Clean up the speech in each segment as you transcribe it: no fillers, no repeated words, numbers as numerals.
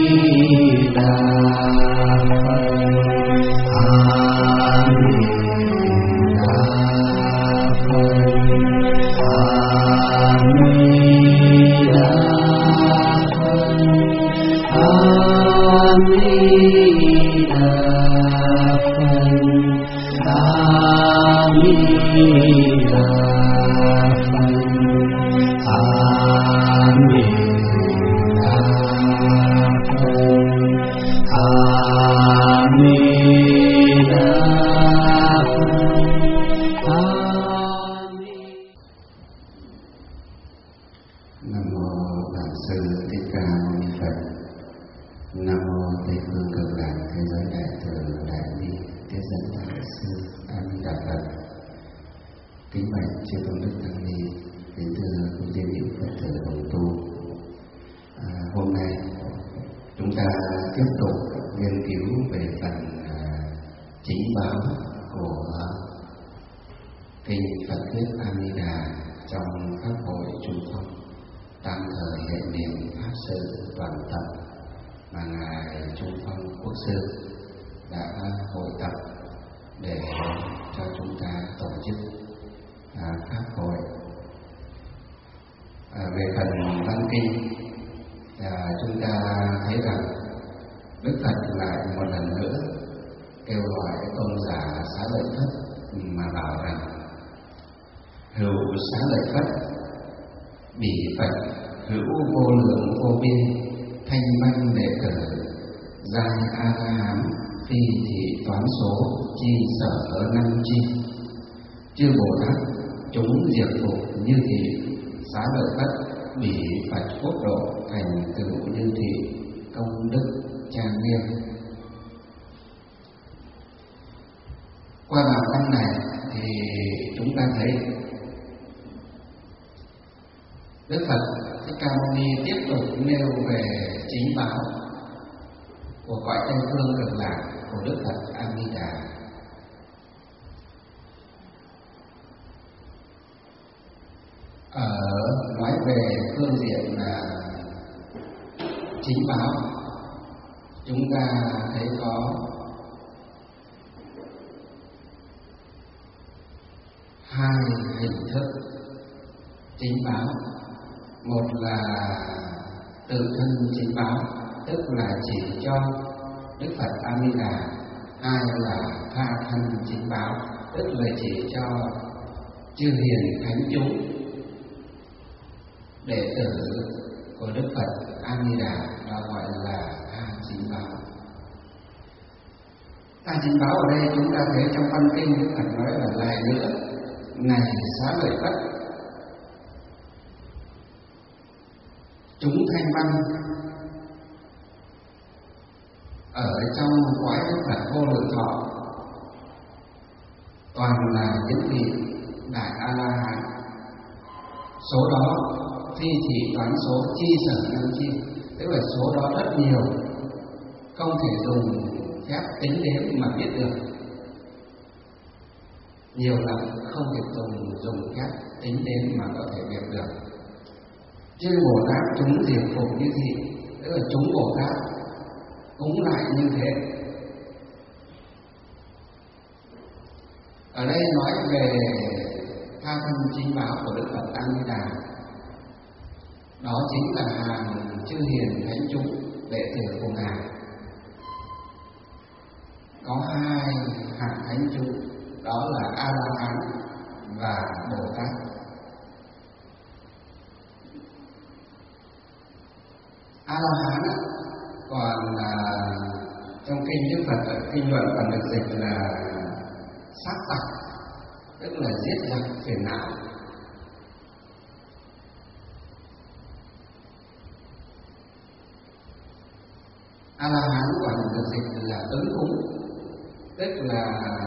A-la-hán còn được dịch là ứng cúng, tức là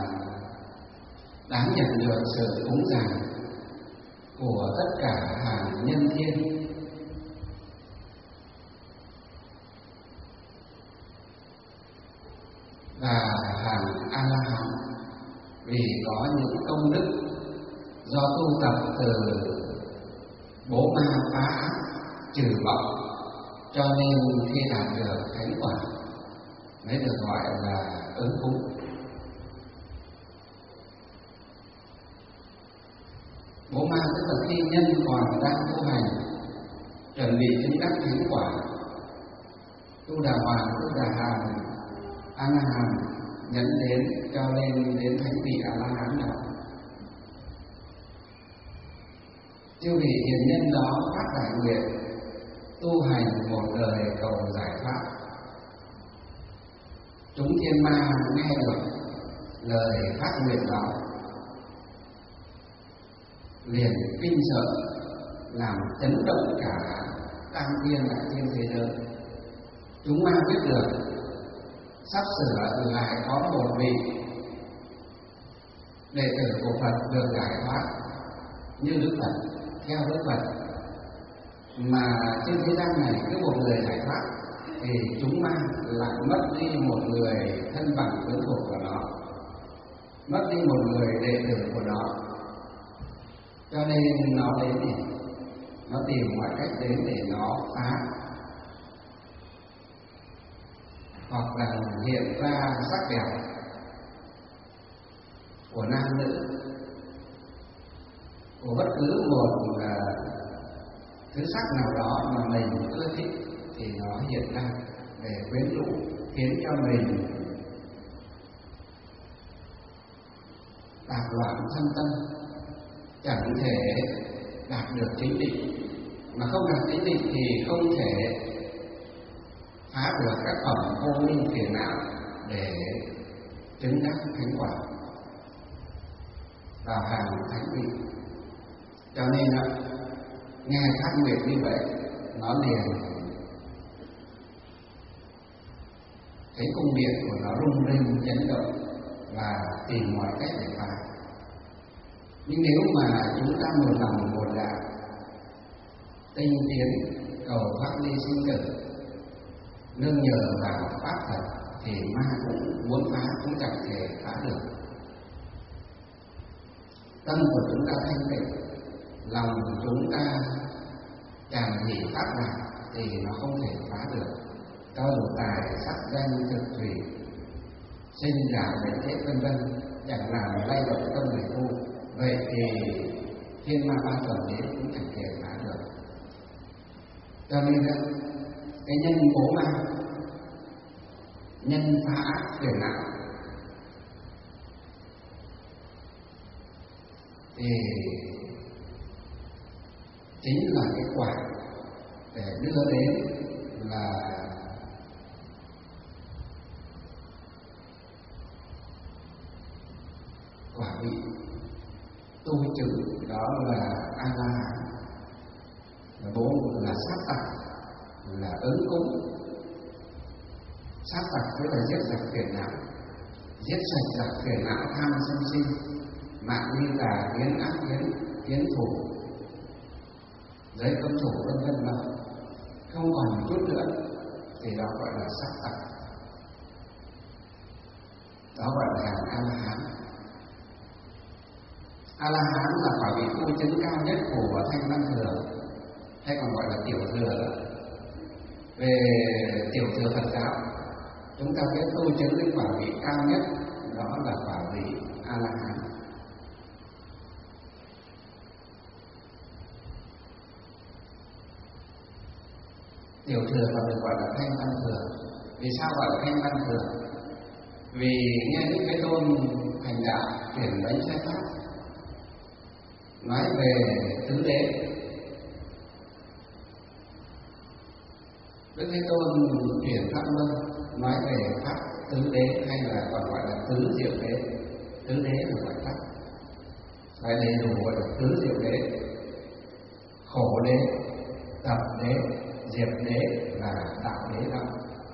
đáng nhận được sự cúng dường của tất cả hàng nhân thiên. Và hàng A-la-hán vì có những công đức do tu tập từ bố ma phá ác trừ vọng, cho nên khi đạt được thánh mới được gọi là ứng cúng. Bố ma tức là khi nhân còn đang tu hành, chuẩn bị chứng đắc thánh quả, tu đà hoàng, tu đà hàm, a la hàm, nhẫn đến cho lên đến thánh vị a la hán đó. Chư vị hiền nhân đó phát đại nguyện tu hành một đời cầu giải thoát. Chúng thiên ma nghe được lời phát nguyện đó liền kinh sợ, làm chấn động cả tam thiên đại thiên thế giới. Chúng ma biết được sắp sửa lại có một vị đệ tử của Phật được giải thoát như Đức Phật, theo Đức Phật, mà trên thế gian này cứ một người giải thoát thì chúng ma lại mất đi một người thân bằng quyến thuộc của nó, mất đi một người đệ tử của nó. Cho nên nó đến thì nó tìm mọi cách đến để nó phá, hoặc là hiện ra sắc đẹp của nam nữ, của bất cứ một thứ sắc nào đó mà mình ưa thích thì nó hiện ra để quyến rũ, khiến cho mình tạp loạn thân tâm, chẳng thể đạt được chính định. Mà không đạt chính định thì không thể phá được các phẩm vô minh phiền não để chứng đắc thánh quả vào hàng thánh vị. Cho nên nghe phát nguyện như vậy, nó liền thấy cung điện của nó rung rinh chấn động và tìm mọi cách để phá. Nhưng nếu mà chúng ta một lòng một dạ tinh tiến cầu thoát ly sinh tử, nương nhờ vào pháp Phật, thì ma cũng muốn phá cũng chẳng thể phá được. Tâm của chúng ta thanh tịnh, lòng của chúng ta tràn hỷ pháp lạc thì nó không thể phá được. Cho dù tài sắc danh thực thủy, sinh giả bệnh thế vân vân, chẳng làm lay động tâm người tu, vậy thì thiên ma ba tuần đến cũng chẳng thể phá được. Cho nên cái nhân bố ma, nhân phá ác phiền não, thì chính là cái quả để đưa đến là quả vị tu chứng, đó là a la hán, là bố là sát tặc, là ứng cúng. Sát tặc tức là giết sạch phiền não, giết sạch giặc phiền não tham sân si, mạng ly tà, kiến ác kiến, kiến thủ, giới cấm thủ vân vân đó, không còn một chút nữa thì đó gọi là sát tặc, đó gọi là hàng a la hán. A la hán là quả vị tu chứng cao nhất của thanh văn thừa, hay còn gọi là tiểu thừa. Về tiểu thừa Phật giáo, chúng ta biết tu chứng đến quả vị cao nhất, đó là quả vị a la hán. Tiểu thừa còn được gọi là thanh văn thừa. Vì sao gọi là thanh văn thừa? Vì nghe Đức Thế Tôn hành đạo chuyển bánh sai pháp, nói về tứ đế. Đức Thế Tôn chuyển pháp luân nói về pháp tứ đế, hay là còn gọi là tứ diệu đế. Tứ đế là gọi pháp, phải đầy đủ gọi là tứ diệu đế: khổ đế, tập đế, diệt đế và đạo đế đó.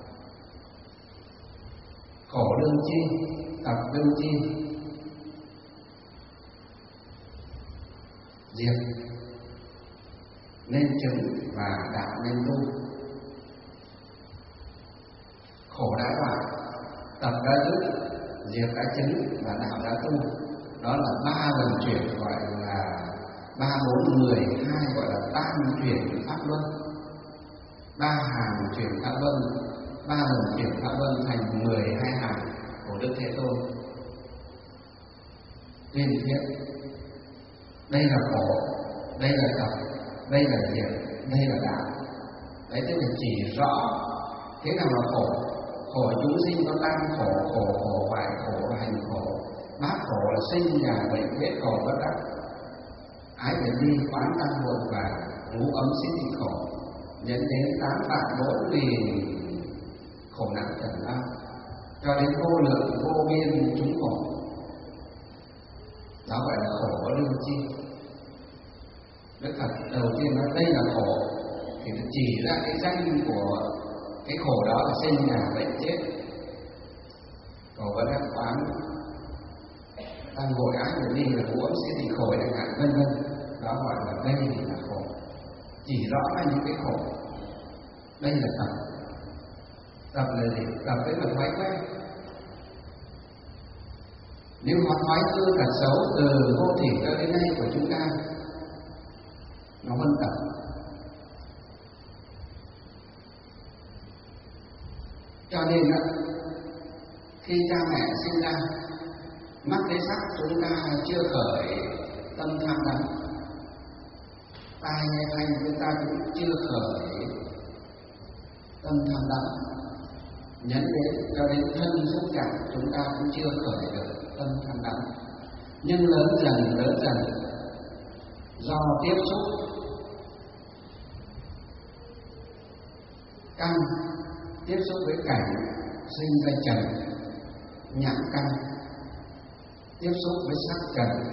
Khổ đương chi, tập đương chi, diệt nên chứng và đạo nên tu. Khổ đã đoạn, tập đã dứt, diệt đã chứng và đạo đã tu. Đó là ba lần chuyển, gọi là 3, 4, 12, gọi là tam chuyển pháp luân. 3 hàng chuyển pháp luân, 3 lần chuyển pháp luân thành 12 hàng của Đức Thế Tôn tuyên thuyết. Đây là khổ, đây là tập, đây là diệt, đây là đạo. Đấy, tức là chỉ rõ thế nào là khổ. Khổ chúng sinh có tam khổ, khổ hoại khổ và hành khổ. Bát khổ là sinh già bệnh chết khổ bất đắc, ái biệt ly quán tăng hội và ngũ ấm sinh thị khổ, dẫn đến 8 vạn 4 nghìn khổ nạn trần lao, cho đến vô lượng vô biên chúng khổ. Đó gọi là khổ có lương chi. Đức Phật đầu tiên nói đây là khổ thì chỉ ra cái danh của cái khổ đó là sinh già bệnh chết, khổ bất đắc, quán tăng hội, ái biệt ly là ngũ ấm sinh thị khổ chẳng hạn, vân vân. Đó gọi là đây là khổ, chỉ rõ ra những cái khổ. Đây là tập. Tập là gì? Tập tức là thói quen. Nếu có thói hư tật xấu từ vô thỉ cho đến nay của chúng ta, nó vẫn tập. Cho nên khi cha mẹ sinh ra, mắt thấy sắc chúng ta chưa khởi tâm tham đắm, tai nghe thanh chúng ta cũng chưa khởi tâm tham đắm, nhấn đến cho đến thân xúc chạm chúng ta cũng chưa khởi được tâm tham đắm. Nhưng lớn dần do tiếp xúc căn, tiếp xúc với cảnh sinh ra trần, nhãn căn, tiếp xúc với sắc trần,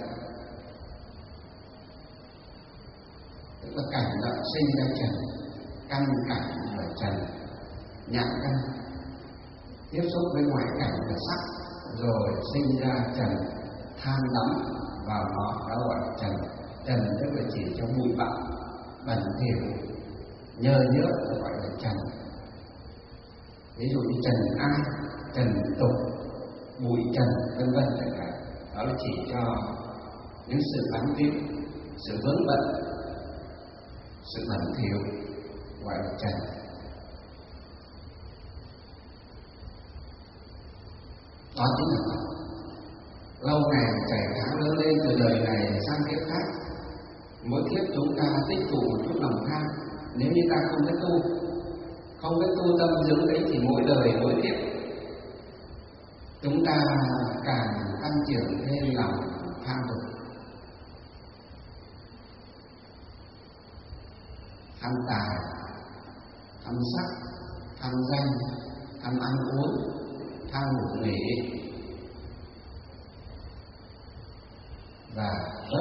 tức là cảnh đã sinh ra trần, căn cảnh là trần, nhãn căn tiếp xúc với ngoại cảnh là sắc, rồi sinh ra trần, tham đắm vào nó, đó gọi là trần. Trần tức là chỉ cho bụi bặm, bẩn thỉu, nhơ nhớp gọi là trần. Ví dụ như trần ai, trần tục, bụi trần, vân vân chẳng hạn. Đó là chỉ cho những sự bám víu, sự vướng bận, sự bẩn thỉu gọi là trần. Đó chính là tập. Lâu ngày chảy tháng lớn lên từ đời này sang kiếp khác, mỗi kiếp chúng ta tích tụ một chút lòng tham. Nếu như ta không biết tu tâm dưỡng đấy thì mỗi đời mỗi kiếp chúng ta càng tăng trưởng thêm lòng tham dục, tham tài, tham sắc, tham danh, tham ăn uống, tham ngủ nghỉ và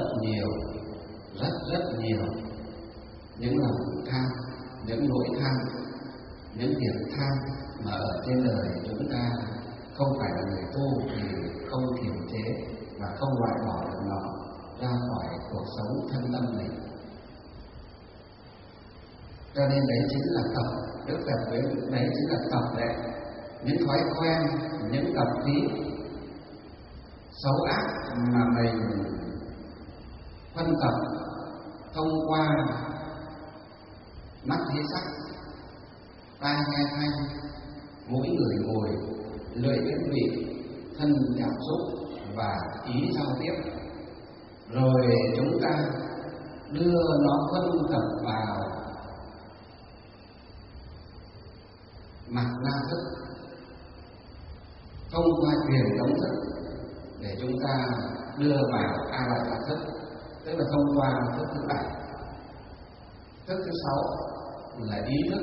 rất nhiều những lòng tham, những nỗi tham, những việc tham mà ở trên đời chúng ta không phải là người tu thì không kiềm chế và không loại bỏ được nó ra khỏi cuộc sống thân tâm mình. Cho nên đấy chính là tập. Đức Phật với đấy chính là tập đấy, những thói quen, những tập khí xấu ác mà mình phân tập thông qua mắt thấy sắc, tai nghe thanh, mũi ngửi mùi, lưỡi biết vị, thân cảm xúc và ý giao tiếp, rồi chúng ta đưa nó phân tập vào mặt na thức, thông qua truyền tống thức để chúng ta đưa vào a lại là thức, tức là thông qua thức thứ 7. Thức thứ 6 là ý thức.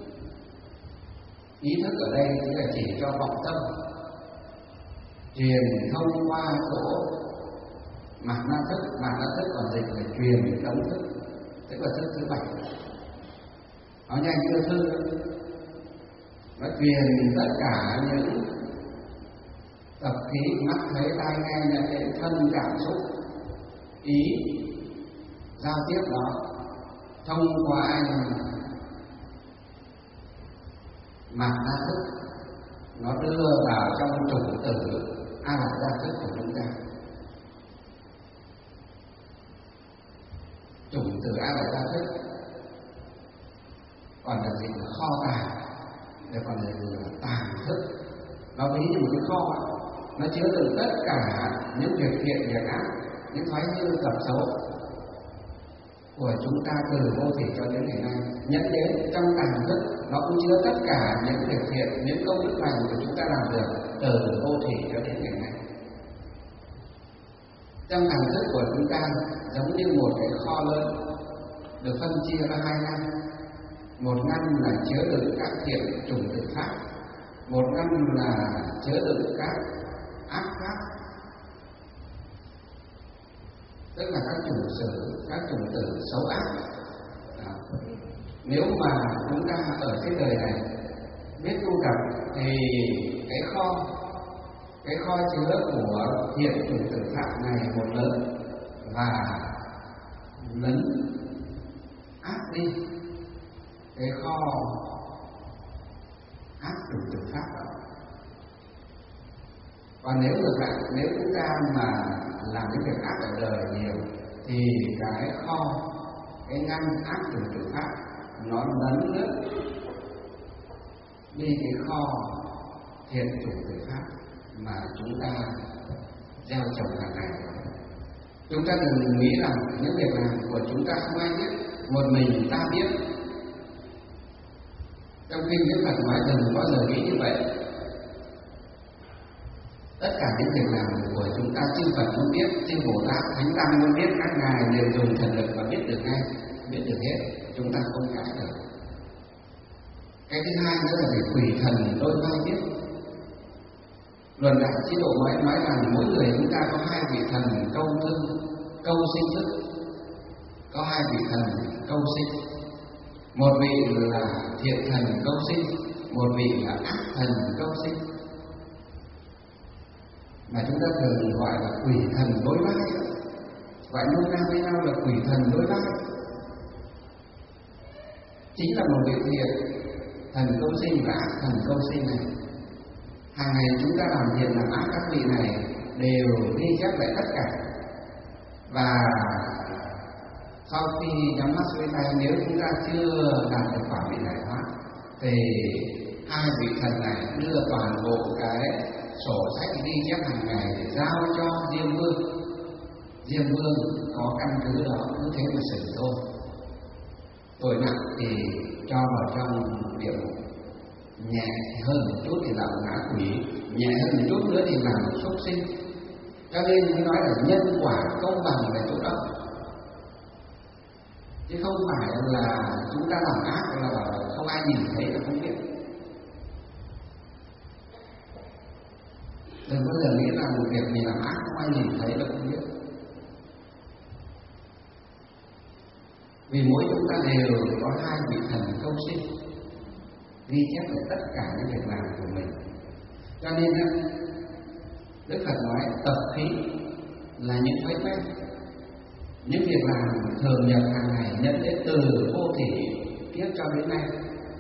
Ý thức ở đây chính là chỉ cho vọng tâm, truyền thông qua chỗ mạt na thức còn dịch là truyền tống thức, tức là thức thứ 7. Nói nhanh chưa thư, nó truyền tất cả những tập khí mắt thấy tai nghe nhận đến thân cảm xúc ý giao tiếp đó thông qua mạt na thức, nó đưa vào trong chủng tử a lại gia thức của chúng ta. Chủng tử a lại gia thức còn là gì? Là kho tàng để còn là tàng thức. Nó ví như một cái kho, nó chứa đựng tất cả những việc thiện việc ác, những thói hư tập xấu của chúng ta từ vô thủy cho đến ngày nay. Nhẫn đến trong tàng thức nó cũng chứa tất cả những việc thiện, những công đức lành của chúng ta làm được từ vô thủy cho đến ngày nay. Trong tàng thức của chúng ta giống như một cái kho lớn được phân chia ra hai ngăn. Một ngăn là chứa đựng các thiện chủng tử pháp, một ngăn là chứa đựng các ác pháp, tức là các chủng tử xấu ác. Đó. Nếu mà chúng ta ở trên đời này biết tu tập thì cái kho chứa của thiện chủng tử pháp này một lớn và lấn ác đi cái kho ác chủng tử pháp đó. Còn nếu ngược lại, nếu chúng ta mà làm những việc ác ở đời nhiều thì cái ngăn ác chủng tử pháp nó lấn lướt đi cái kho thiện chủng tử pháp mà chúng ta gieo trồng hàng ngày. Chúng ta đừng nghĩ rằng những việc làm của chúng ta không ai biết, một mình ta biết. Trong kinh Đức Phật nói đừng bao giờ nghĩ như vậy. Tất cả những việc làm của chúng ta chư Phật muốn biết, chư Bồ Tát, Thánh Tăng muốn biết, các ngài đều dùng thần lực và biết được ngay, biết được hết. Chúng ta không cãi được. Cái thứ hai nữa là để quỷ thần đôi vai biết. Luận Đại Chế Độ nói rằng mỗi người chúng ta có hai vị thần câu sinh thức, có hai vị thần câu sinh. Một vị là thiện thần câu sinh, một vị là ác thần câu sinh, mà chúng ta thường gọi là quỷ thần đối vai, gọi nôm na với nhau là quỷ thần đối vai. Chính là một vị thiện thần câu sinh và ác thần câu sinh này. Hàng ngày chúng ta làm thiện làm ác, các vị này đều ghi chép lại tất cả. Và sau khi nhắm mắt xuôi tay, nếu chúng ta chưa đạt được quả vị giải thoát thì hai vị thần này đưa toàn bộ cái sổ sách ghi chép hàng ngày để giao cho Diêm Vương. Diêm Vương có căn cứ đó, cứ thế mà xử thôi. Tội nặng thì cho vào trong địa ngục, nhẹ hơn một chút thì làm ngã quỷ, nhẹ hơn một chút nữa thì làm súc sinh. Cho nên mới nói là nhân quả công bằng về chỗ đó, chứ không phải là chúng ta làm ác là không ai nhìn thấy là không biết. Đừng bao giờ nghĩ là một việc mình làm ác không ai nhìn thấy là không biết. Vì mỗi chúng ta đều có hai vị thần câu sinh ghi chép được tất cả những việc làm của mình. Cho nên Đức Phật nói tập khí là những thói quen, những việc làm thường nhật hàng ngày nhận đến từ vô thủy kiếp cho đến nay.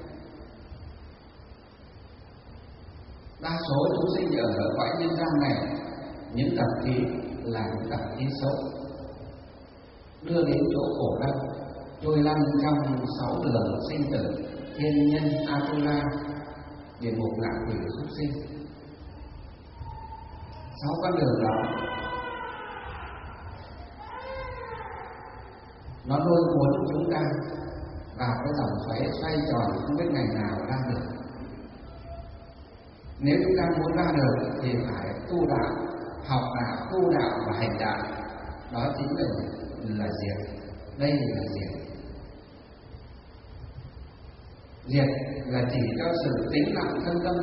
Đa số chúng sinh ở cõi nhân gian này, những tập khí là những tập khí xấu, đưa đến chỗ khổ đau, trôi lăn trong 6 đường sinh tử: thiên nhân, Atula, địa ngục, ngạ quỷ, súc sinh. 6 con đường đó nó lôi cuốn chúng ta vào cái dòng xoáy xoay tròn không biết ngày nào ra được. Nếu chúng ta muốn ra được thì phải tu đạo, học đạo, tu đạo và hành đạo. Đó chính là diệt. Đây là diệt. Diệt là chỉ cho sự tĩnh lặng thân tâm.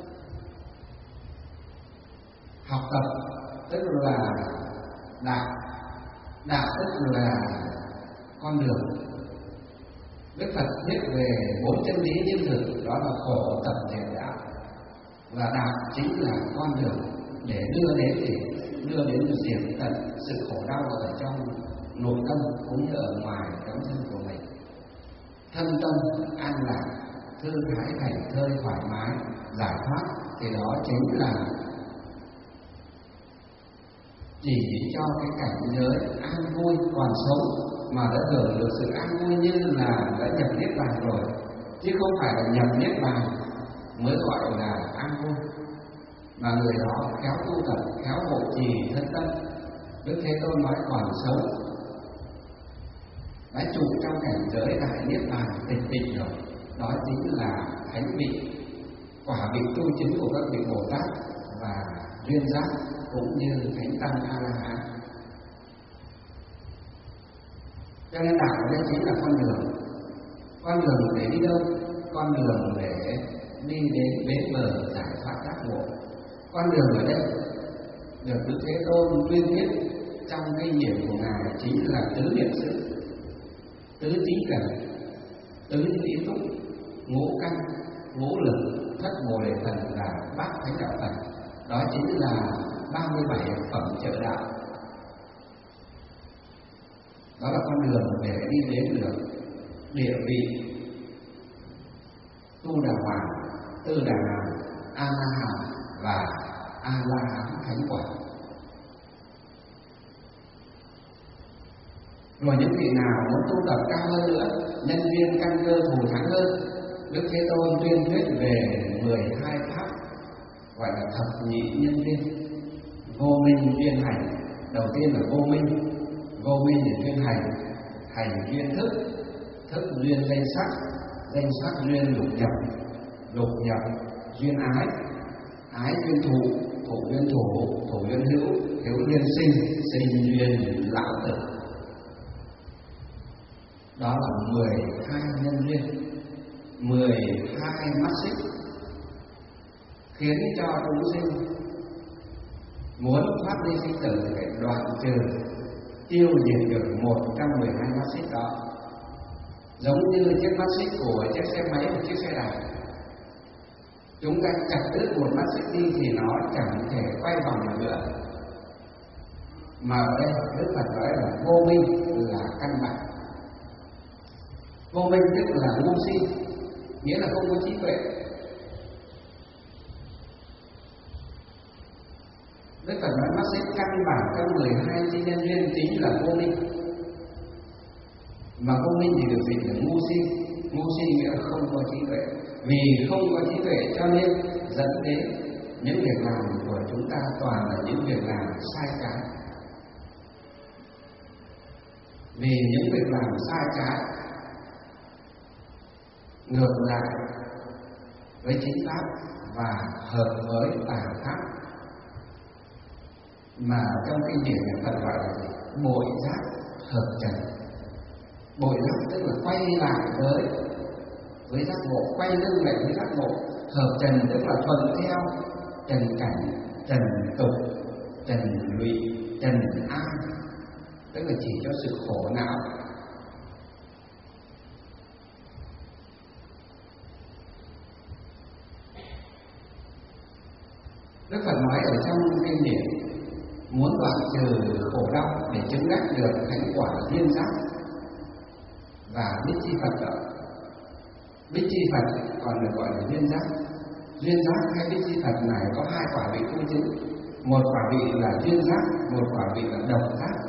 Học tập tức là đạo, đạo tức là con đường. Đức Phật viết về 4 chân lý như thực, đó là khổ tập diệt đạo, và đạo chính là con đường để đưa đến diệt tận sự khổ đau ở trong nội tâm cũng như ở ngoài tấm thân của mình. Thân tâm an lạc, thư thái, thảnh thơi, thoải mái, giải thoát, thì đó chính là chỉ cho cái cảnh giới an vui còn sống mà đã hưởng được sự an vui như là đã nhập niết bàn rồi, chứ không phải là nhập niết bàn mới gọi là an vui. Mà người đó khéo tu tập, khéo hộ trì thân tâm. Đức Thế Tôn nói còn sống đã trụ trong cảnh giới đại niết bàn tịch tịnh rồi, đó chính là thánh vị, quả vị tu chứng của các vị Bồ Tát và duyên giác cũng như thánh tăng A La Hán. Cho nên đạo ở đây chính là con đường để đi đâu? Con đường để đi đến bến bờ giải thoát giác ngộ. Con đường ở đây được Đức Thế Tôn tuyên thuyết trong kinh điển của ngài chính là tứ niệm xứ, tứ trí cần, tứ trí túc, ngũ căn, ngũ lực, thất bồ đề thần và bát thánh đạo thần. Đó chính là 37 phẩm trợ đạo. Đó là con đường để đi đến được địa vị Tu Đà Hoàng, Tư Đà Hàm, A La Hán và A La Hán thánh quả. Rồi những vị nào muốn tu tập cao hơn nữa, nhân duyên căn cơ thù thắng hơn, Đức Thế Tôn tuyên thuyết về 12 pháp gọi là thập nhị nhân duyên. Vô minh duyên hành, đầu tiên là vô minh để duyên hành duyên thức duyên danh sắc duyên lục nhập duyên ái duyên thụ duyên thủ duyên hữu duyên sinh duyên lão tử. Đó là 12 nhân duyên, 12 mắt xích khiến cho chúng sinh muốn thoát ly sinh tử phải đoạn trừ, tiêu diệt được một trong 12 mắt xích đó. Giống như chiếc mắt xích của chiếc xe máy và chiếc xe đạp, chúng ta chặt đứt một mắt xích đi thì nó chẳng thể quay vòng được nữa. Mà ở đây Đức Phật nói là vô minh là căn bản. Vô minh tức là ngu si, nghĩa là không có trí tuệ. Đức Phật nói mắt xích căn bản trong 12 chi nhân duyên chính là vô minh. Mà vô minh thì được dịch là ngu si nghĩa là không có trí tuệ. Vì không có trí tuệ cho nên dẫn đến những việc làm của chúng ta toàn là những việc làm sai trái. Vì những việc làm sai trái ngược lại với chính pháp và hợp với tà pháp, mà trong kinh điển này Phật gọi là gì? Bội giác hợp trần. Bội giác tức là quay lại với giác ngộ, quay lưng lại với giác ngộ. Hợp trần tức là thuận theo trần cảnh, trần tục, trần lụy, trần an, tức là chỉ cho sự khổ não. Đức Phật nói ở trong kinh điển muốn đoạn trừ khổ đau để chứng đắc được thánh quả duyên giác và bích chi Phật đó. Bích chi Phật còn được gọi là duyên giác. Duyên giác hay bích chi Phật này có hai quả vị tu chứng. Một quả vị là duyên giác, một quả vị là độc giác.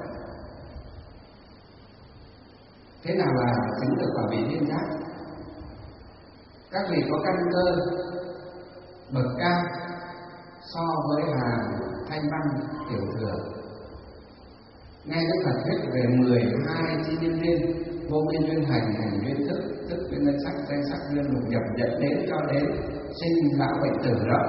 Thế nào là chứng được quả vị duyên giác? Các vị có căn cơ bậc cao so với hàng thanh văn tiểu thừa. Nghe Đức Phật thuyết về 12 chi nhân duyên, vô minh duyên hành duyên thức duyên danh sắc duyên lục nhập, dẫn đến cho đến sinh lão bệnh tử đó,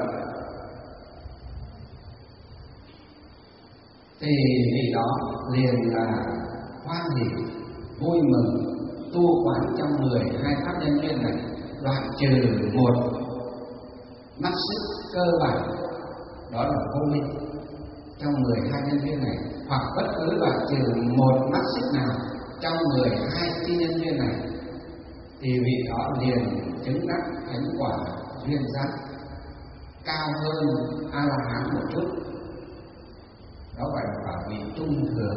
thì vị đó liền là hoan hỉ vui mừng tu quán trong 12 pháp nhân duyên này, đoạn trừ một mắt xích cơ bản, đó là vô minh trong 12 nhân duyên này, hoặc bất cứ đoạn trừ một mắt xích nào trong 12 chi nhân duyên này, thì vị đó liền chứng đắc thánh quả duyên giác cao hơn A La Hán một chút. Đó gọi là quả vị trung thừa.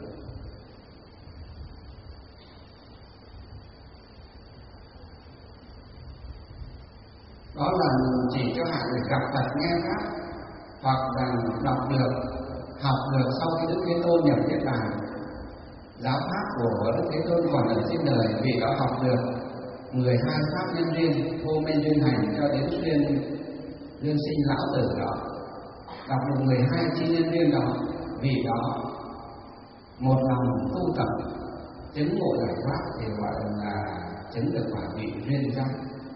Đó là chỉ cho hạng người gặp Phật nghe pháp, hoặc là đọc được, học được sau khi Đức Thế Tôn nhập Niết Bàn. Giáo pháp của Đức Thế Tôn còn ở trên đời, vì đó học được 12 pháp nhân duyên, vô minh duyên hành cho đến duyên sinh lão tử đó. Đọc được 12 chi nhân duyên đó, vì đó một lòng tu tập chứng ngộ giải thoát thì gọi là chứng được quả vị duyên giác.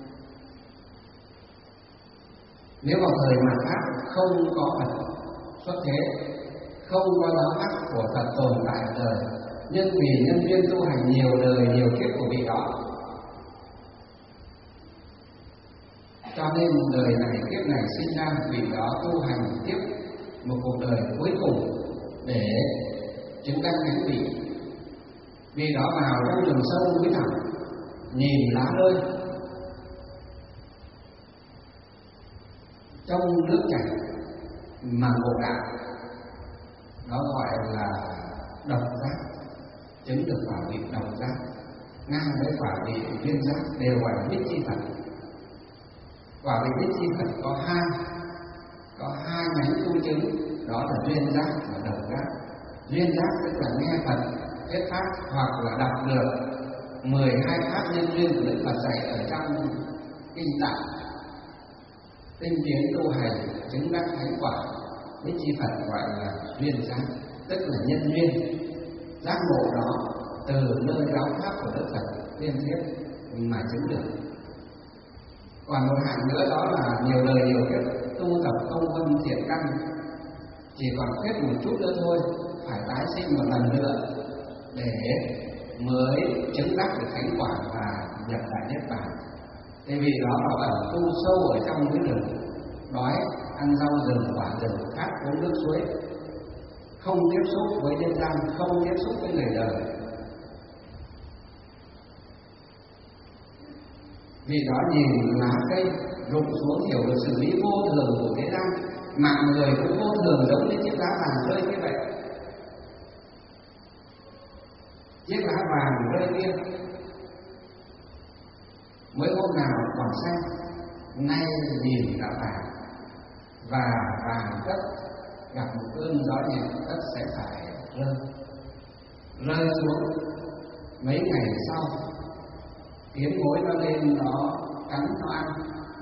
Nếu vào thời mạt Pháp không có Phật xuất thế, không có giáo pháp của Phật tồn tại ở đời, nhưng vì nhân duyên tu hành nhiều đời nhiều kiếp của vị đó, cho nên đời này kiếp này sinh ra vị đó tu hành tiếp một cuộc đời cuối cùng để chứng đắc thánh vị. Vì đó vào trong rừng sâu núi thẳm, nhìn lá rơi, trong nước chảy mà ngộ đạo, đó gọi là độc giác, chứng được quả vị độc giác. Ngang với quả vị duyên giác đều gọi là Bích Chi Phật. Quả vị Bích Chi Phật có hai nhánh tu chứng, đó là duyên giác và độc giác. Duyên giác tức là nghe Phật thuyết pháp hoặc là đọc được 12 pháp nhân duyên của Đức Phật dạy ở trong kinh tạng, tinh tiến tu hành chứng đắc thánh quả. Bích Chi Phật gọi là duyên giác, tức là nhân duyên giác ngộ đó từ nơi giáo pháp của Đức Phật liên tiếp mà chứng được. Còn một hạng nữa đó là nhiều đời nhiều kiếp tu tập công vân thiện căn, chỉ còn khuyết một chút nữa thôi, phải tái sinh một lần nữa để mới chứng đắc được thánh quả và nhập đại niết bàn. Thế vì đó là ẩn tu sâu ở trong núi rừng, đói ăn rau rừng quả rừng, khát uống nước suối, không tiếp xúc với nhân gian, không tiếp xúc với người đời. Vì đó nhìn lá cây rụng xuống hiểu được sự lý vô thường của thế gian, mạng người cũng vô thường giống như chiếc lá vàng rơi như vậy. Chiếc lá vàng rơi kia mới hôm nào còn xanh, nay nhìn đã vàng, và vàng đất gặp một cơn gió nhẹ đất sẽ phải rơi xuống. Mấy ngày sau tiến mối nó lên nó cắn nó ăn,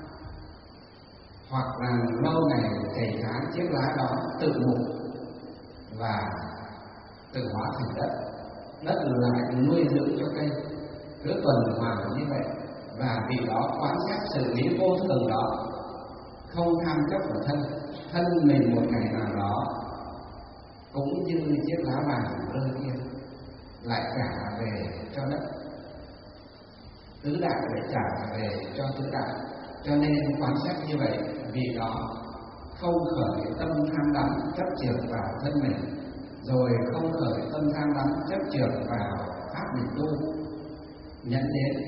hoặc là lâu ngày thầy tháng chiếc lá đó tự mục và tự hóa thành đất. Đất lại nuôi dưỡng cho cây, cứ tuần hoàn như vậy. Và vì đó quán xét xử lý vô thường đó, không tham chấp vào thân mình một ngày nào đó cũng như chiếc lá vàng rơi kia lại trả về cho đất, tứ đại lại trả về cho tứ đại. Cho nên quán xét như vậy, vì đó không khởi tâm tham đắm chấp chược vào thân mình, rồi không khởi tâm tham đắm chấp chược vào pháp mình tu, nhận đến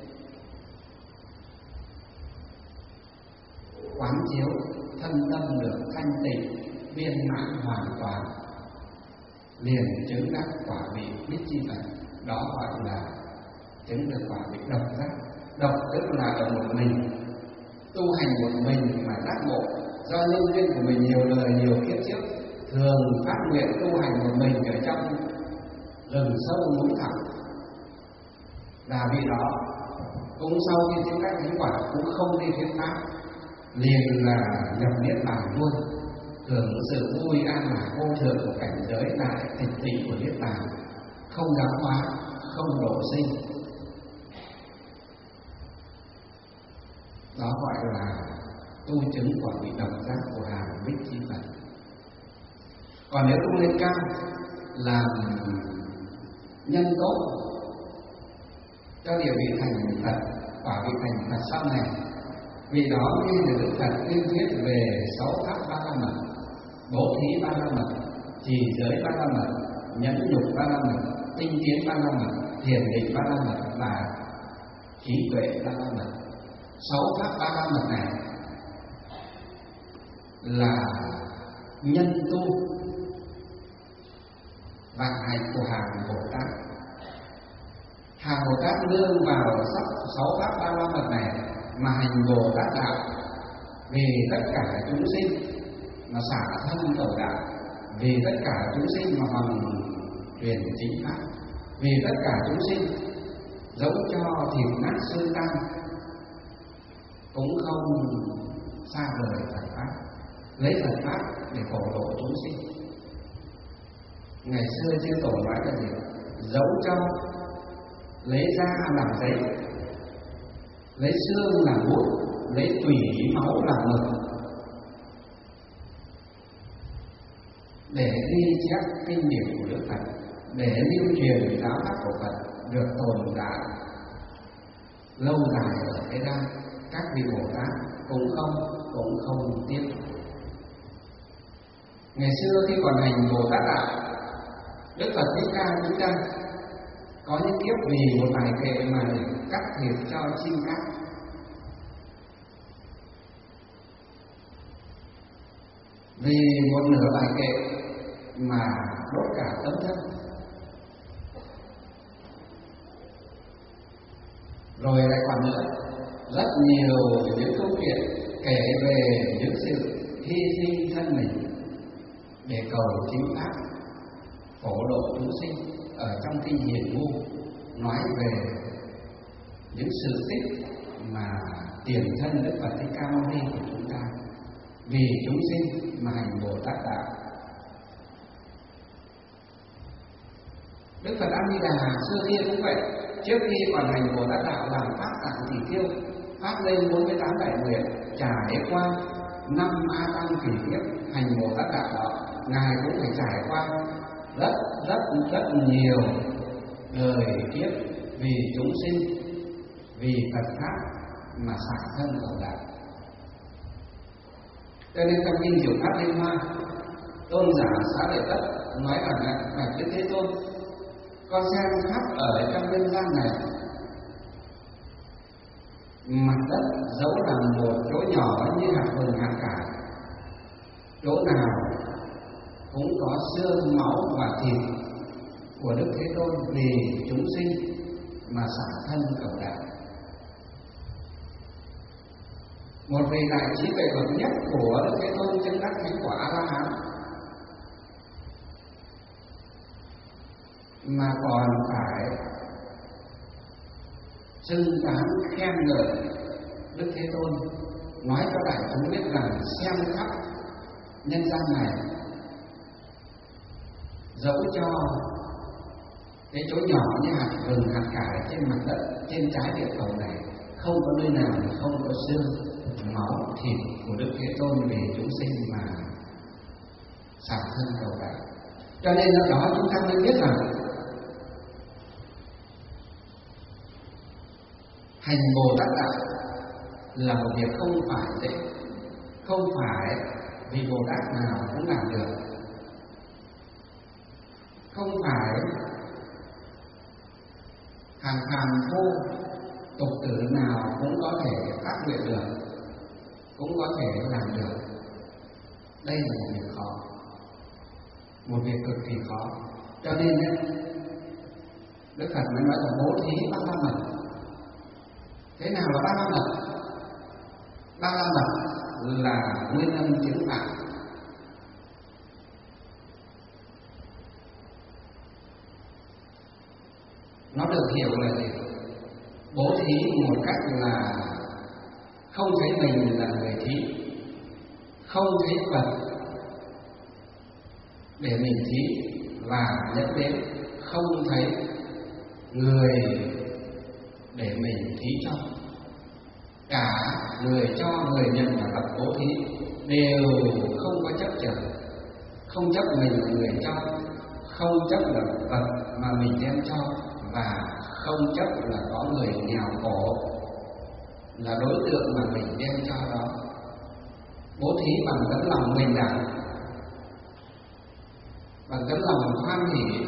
quán chiếu thân tâm được thanh tịnh viên mãn hoàn toàn, liền chứng đắc quả vị Bích Chi Phật. Đó gọi là chứng được quả vị độc giác. Độc tức là ở một mình, tu hành một mình mà giác ngộ, do nhân duyên của mình nhiều đời nhiều kiếp trước thường phát nguyện tu hành một mình ở trong rừng sâu núi thẳm. Và vì đó cũng sau khi chứng đắc thánh quả cũng không đi thuyết pháp, liền là nhập niết bàn luôn, hưởng sự vui an lạc vô thượng của cảnh giới đại tịch tịnh của niết bàn, không giáo hóa, không độ sinh. Đó gọi là tu chứng quả vị độc giác của hàng Bích Chi Phật. Còn nếu tu lên cao làm nhân tốt cho địa vị thành Phật, quả vị thành Phật sau này, vì đó nghe được Đức Phật tuyên thuyết về 6 pháp ba la mật, bố thí ba la mật, trì giới ba la mật, nhẫn nhục ba la mật, tinh tiến ba la mật, thiền định ba la mật và trí tuệ ba la mật. 6 pháp ba la mật này là nhân tu vạn hạnh của hàng Bồ Tát. Hàng Bồ Tát nương vào 6 pháp ba la mật này mà hành Bồ Tát đạo, vì tất cả chúng sinh mà xả thân cầu đạo, vì tất cả chúng sinh mà hoàn truyền chính pháp, vì tất cả chúng sinh dẫu cho thịt nát xương tan cũng không xa rời Phật pháp, lấy Phật pháp để phổ độ chúng sinh. Ngày xưa chư tổ nói là gì? Dẫu cho lấy da làm giấy, lấy xương làm bút, lấy tủy máu làm mực, để ghi chép kinh điển của Đức Phật, để lưu truyền giáo pháp của Phật được tồn tại lâu dài ở thế gian, các vị Bồ Tát cũng không tiếc. Ngày xưa khi còn hành Bồ Tát đạo, Đức Phật Thích Ca chúng ta có những kiếp vì một bài kệ mà để cắt thịt cho chim cát, vì một nửa bài kệ mà đốt cả tấm thân. Rồi lại còn nữa, rất nhiều những câu chuyện kể về những sự hy sinh thân mình để cầu chính pháp, phổ độ chúng sinh ở trong kinh Hiền Ngu, nói về những sự tích mà tiền thân Đức Phật Thích Ca Mâu Ni của chúng ta vì chúng sinh mà hành Bồ Tát đạo. Đức Phật A Di Đà xưa kia cũng vậy, trước khi còn hành Bồ Tát đạo làm pháp tạng chỉ tiêu, phát lên 48 đại nguyện, trải qua 5 A Tăng kỷ kiếp hành Bồ Tát đạo đó, ngài cũng phải trải qua rất nhiều đời kiếp vì chúng sinh, vì Phật pháp mà xả thân cầu đạo. Cho nên trong kinh Diệu Pháp Liên Hoa, tôn giả Xá Lợi Tất nói rằng bạch Đức Thế Tôn, con xem khắp ở trong nhân gian này, mặt đất dẫu là một chỗ nhỏ như hạt vừng hạt cải, chỗ nào cũng có xương máu và thịt của Đức Thế Tôn vì chúng sinh mà xả thân cầu đạo. Một vị đại trí tuệ bậc nhất của Đức Thế Tôn chứng đắc thánh quả A La Hán mà còn phải xưng tán khen ngợi Đức Thế Tôn, nói cho đại chúng biết rằng xem khắp nhân gian này, dẫu cho cái chỗ nhỏ như hạt vừng hạt cải trên mặt đất, trên trái địa cầu này, không có nơi nào không có xương máu thịt của Đức Thế Tôn vì chúng sinh mà xả thân cầu đạo. Cho nên do đó chúng ta mới biết rằng hành Bồ Tát đạo là một việc không phải dễ, không phải vì Bồ Tát nào cũng làm được, không phải hàng phàm phu tục tử nào cũng có thể phát nguyện được, cũng có thể làm được. Đây là một việc khó, một việc cực kỳ khó. Cho nên Đức Phật mới nói là bố thí ba la mật. Thế nào là ba la mật? Ba la mật là nguyên âm chứng pháp. Nó được hiểu là gì? Bố thí một cách là không thấy mình là người thí, không thấy vật để mình thí, và dẫn đến không thấy người để mình thí cho. Cả người cho, người nhận và vật bố thí đều không có chấp chở, không chấp mình là người cho, không chấp là vật mà mình đem cho, và không chấp là có người nghèo khổ là đối tượng mà mình đem cho đó. Bố thí bằng tấm lòng bình đẳng, bằng tấm lòng hoan hỷ,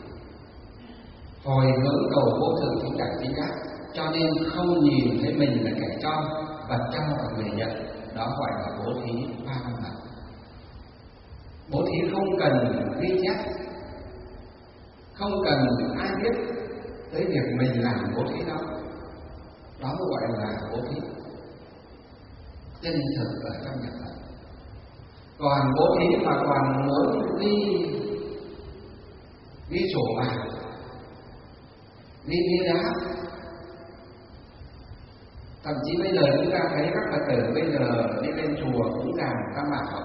hồi hướng cầu vô thượng chính đẳng chính giác, cho nên không nhìn thấy mình là kẻ cho, vật cho và người nhận. Đó gọi là bố thí ba la mật. Bố thí không cần ghi chép, không cần ai biết tới việc mình làm bố thí đó. Đó mới gọi là bố thí chân thực ở trong nhà Phật. Còn bố thí mà còn muốn ghi sổ vàng, ghi bia đá, Thậm chí bây giờ chúng ta thấy các Phật tử bây giờ đi lên chùa cúng dường Tam Bảo,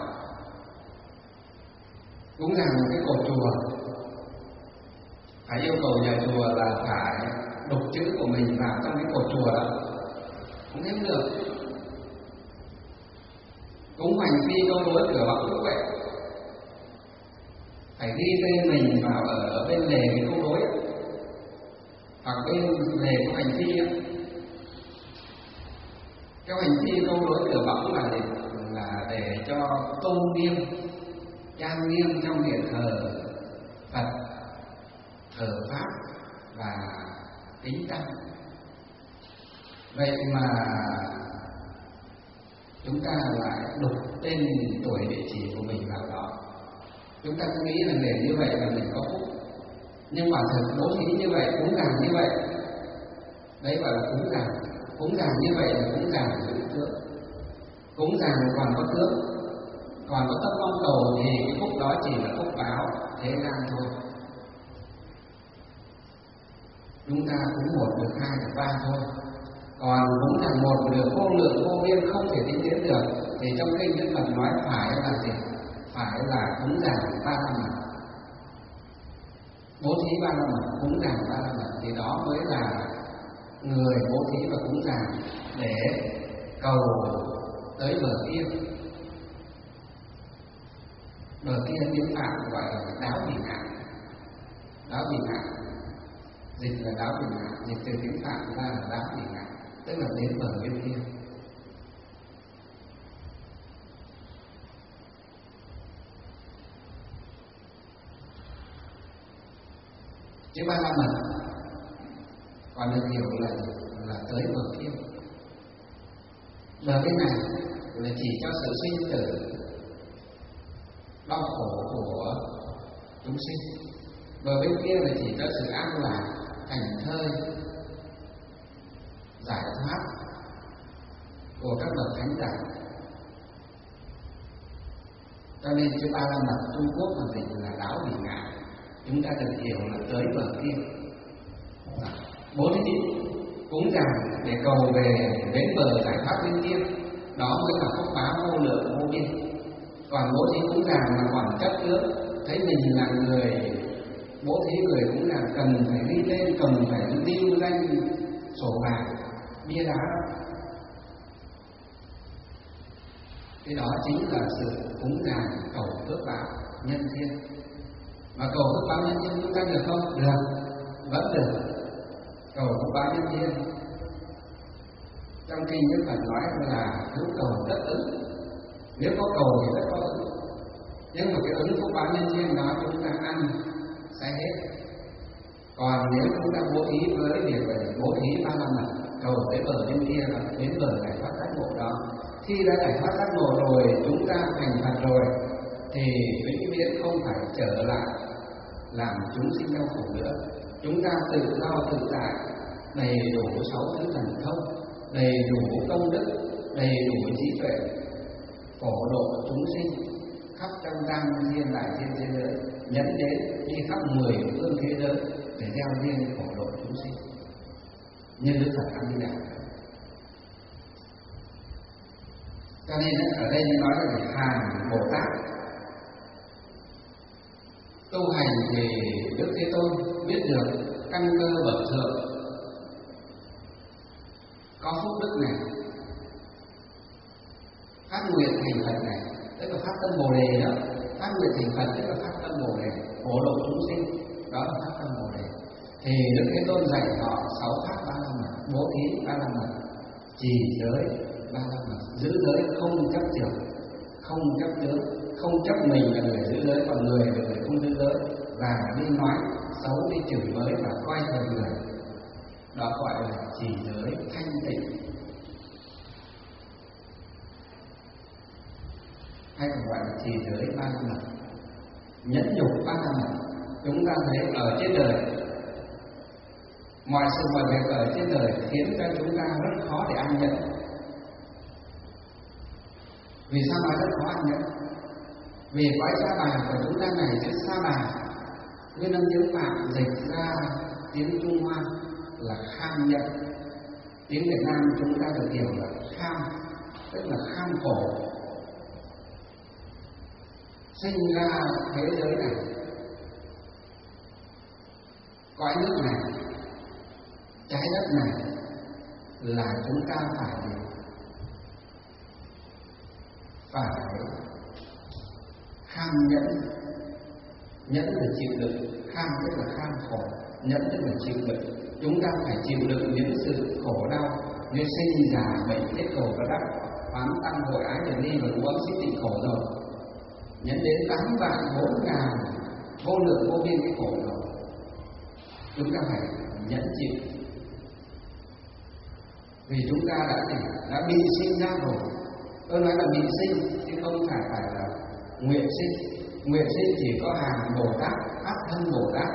cúng dường một cái cột chùa, phải yêu cầu nhà chùa là phải đục chữ của mình vào trong cái cột chùa đó, không thêm được. Cúng hành phi câu đối cửa Bảo cũng vậy, phải ghi tên mình vào ở bên lề cái câu đối hoặc bên lề của hành phi ấy. Cái hành phi câu đối cửa Bảo là để cho tôn nghiêm, trang nghiêm trong điện thờ Phật, thờ Pháp và kính tăng. Vậy mà chúng ta lại đục tên tuổi địa chỉ của mình vào đó. Chúng ta cứ nghĩ là để như vậy là mình có phúc, nhưng mà thực bố thí như vậy, cúng dường như vậy, đấy gọi là cúng dường. Cúng dường như vậy là cúng dường giữ tướng. Cúng dường còn có tướng, còn có tâm mong cầu thì cái phúc đó chỉ là phúc báo thế gian thôi. Chúng ta cúng một được, hai được, ba thôi. Còn cúng dường một được vô lượng vô biên không thể tính đến được, thì trong kinh Đức Phật nói phải là gì? Phải là cúng dường 35 lần, bố thí 35 lần, cúng dường 35 lần, thì đó mới là người bố thí và cúng dường để cầu tới bờ kia. Bờ kia tiếng Phạn gọi là đáo Bỉ Ngạn. Đáo Bỉ Ngạn dịch là đáo Bỉ Ngạn, dịch từ tiếng Phạn ra là đáo Bỉ Ngạn, tức là đến bờ bên kia. Chứ 35 lần còn được hiểu là tới bờ kia. Bờ bên này là chỉ cho sự sinh tử đau khổ của chúng sinh. Bờ bên kia là chỉ cho sự an lạc, thành thơi, giải thoát của các bậc thánh giả. Cho nên chữ 35 lần Trung Quốc mà dịch là đáo Bỉ Ngạn, chúng ta được hiểu là tới bờ kia. Bố thí cúng dường để cầu về đến bờ giải thoát bên kia, đó mới là phúc báo vô lượng vô biên. Còn bố thí cúng dường mà còn chấp trước, thấy mình là người bố thí, người cúng dường cần phải ghi tên, cần phải lưu danh sổ vàng bia đá, cái đó chính là sự cúng dường cầu phước báo nhân thiên. Mà cầu phước báo nhân thiên chúng ta được không? Được, vẫn được. Cầu phước báo nhân thiên trong kinh Đức Phật nói là cứ cầu rất ứng, nếu có cầu thì rất có ứng. Nhưng mà cái ứng phúc báo nhân thiên đó chúng ta ăn sẽ hết. Còn nếu chúng ta bố thí với việc về bố thí 35 lần, cầu tới bờ bên kia là đến bờ giải thoát giác ngộ đó. Khi đã giải thoát giác ngộ rồi, chúng ta thành Phật rồi, thì vĩnh viễn không phải trở lại làm chúng sinh đau khổ nữa. Chúng ta tự do tự tại, đầy đủ 6 thứ thần thông, đầy đủ công đức, đầy đủ trí tuệ, phổ độ chúng sinh khắp trong tam thiên đại thiên thế giới, nhẫn đến đi khắp 10 phương thế giới để gieo duyên phổ độ chúng sinh như Đức Phật A Di Đà. Cho nên ở đây nói là hàng Bồ Tát tu hành thì Đức Thế Tôn biết được căn cơ bậc thượng, có phúc đức này, phát nguyện thành Phật này, tức là phát tâm Bồ Đề đó. Phát nguyện thành Phật tức là phát tâm Bồ Đề, phổ độ chúng sinh, đó là phát tâm Bồ Đề. Thì Đức Thế Tôn dạy họ 6 pháp 35 lần, bố thí 35 lần, trì giới 35 lần, giữ giới không chấp chưởng, không chấp tướng, không chấp mình là người giữ giới, còn người là người không giữ giới, và đi nói xấu, đi chửi bới và coi thường người, đó gọi là trì giới thanh tịnh, hay còn gọi là trì giới 35 lần, nhẫn nhục 35 lần. Chúng ta thấy ở trên đời, mọi sự mọi việc ở trên đời khiến cho chúng ta rất khó để an nhẫn. Vì sao nói rất khó an nhẫn? Vì cõi Sa Bà của chúng ta này, chữ Sa Bà nguyên âm tiếng Phạn dịch ra tiếng Trung Hoa là kham nhẫn. Tiếng Việt Nam chúng ta được hiểu là kham, tức là kham khổ. Sinh ra thế giới này, cõi nước này, trái đất này là chúng ta phải kham nhẫn. Nhẫn là chịu đựng, kham tức là kham khổ, nhẫn tức là chịu đựng. Chúng ta phải chịu đựng những sự khổ đau như sinh già bệnh chết cầu và đắc, phán tăng hội ái để đi và cú ấm xích tịnh khổ rồi, nhẫn đến 8 vạn 4 ngàn vô lượng vô biên cái khổ rồi. Chúng ta phải nhẫn chịu, vì chúng ta đã bị sinh ra rồi. Tôi nói là bị sinh chứ không phải là nguyện sinh. Nguyện sinh chỉ có hàng Bồ Tát, Pháp thân Bồ Tát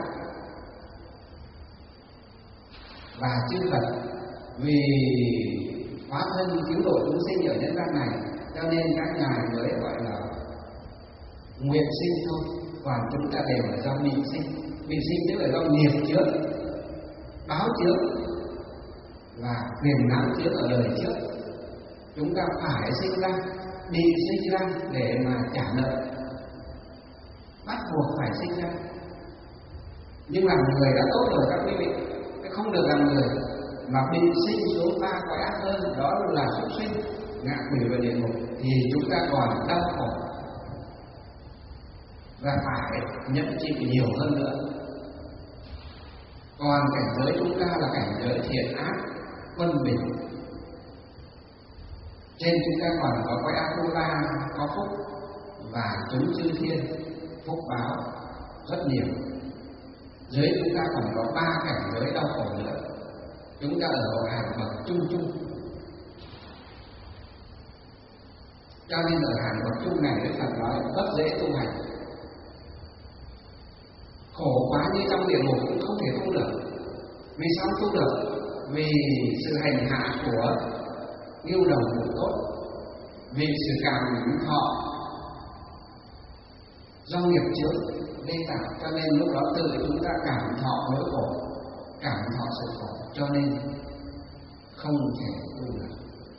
và chư Phật. Vì hóa thân cứu độ chúng sinh ở nhân gian này, cho nên các ngài mới gọi là nguyện sinh thôi. Còn chúng ta đều là do bị sinh. Bị sinh tức là do nghiệp trước, báo trước và quyền não trước ở đời trước. Chúng ta phải sinh ra, bị sinh ra để mà trả nợ, bắt buộc phải sinh ra. Nhưng làm người đã tốt rồi các quý vị, không được làm người mà bị sinh xuống 3 cõi ác hơn, đó là súc sinh, ngạ quỷ và địa ngục, thì chúng ta còn đau khổ và phải nhận chịu nhiều hơn nữa. Còn cảnh giới chúng ta là cảnh giới thiện ác quân bình. Trên chúng ta còn có cõi ác tu la, có phúc và chúng chư thiên, phúc báo rất nhiều. Dưới chúng ta còn có 3 cảnh giới đau khổ nữa. Chúng ta ở hàng bậc chung chung. Cho nên ở hàng bậc chung này Đức Phật nói rất dễ tu hành. Khổ quá như trong địa ngục cũng không thể tu được. Vì sao tu được? Vì sự hành hạ của yêu đồng cũng tốt, vì sự cảm thọ do nghiệp trước gây tạo, cho nên lúc đó tự chúng ta cảm thọ nỗi khổ, cảm thọ sự khổ, cho nên không thể tu được.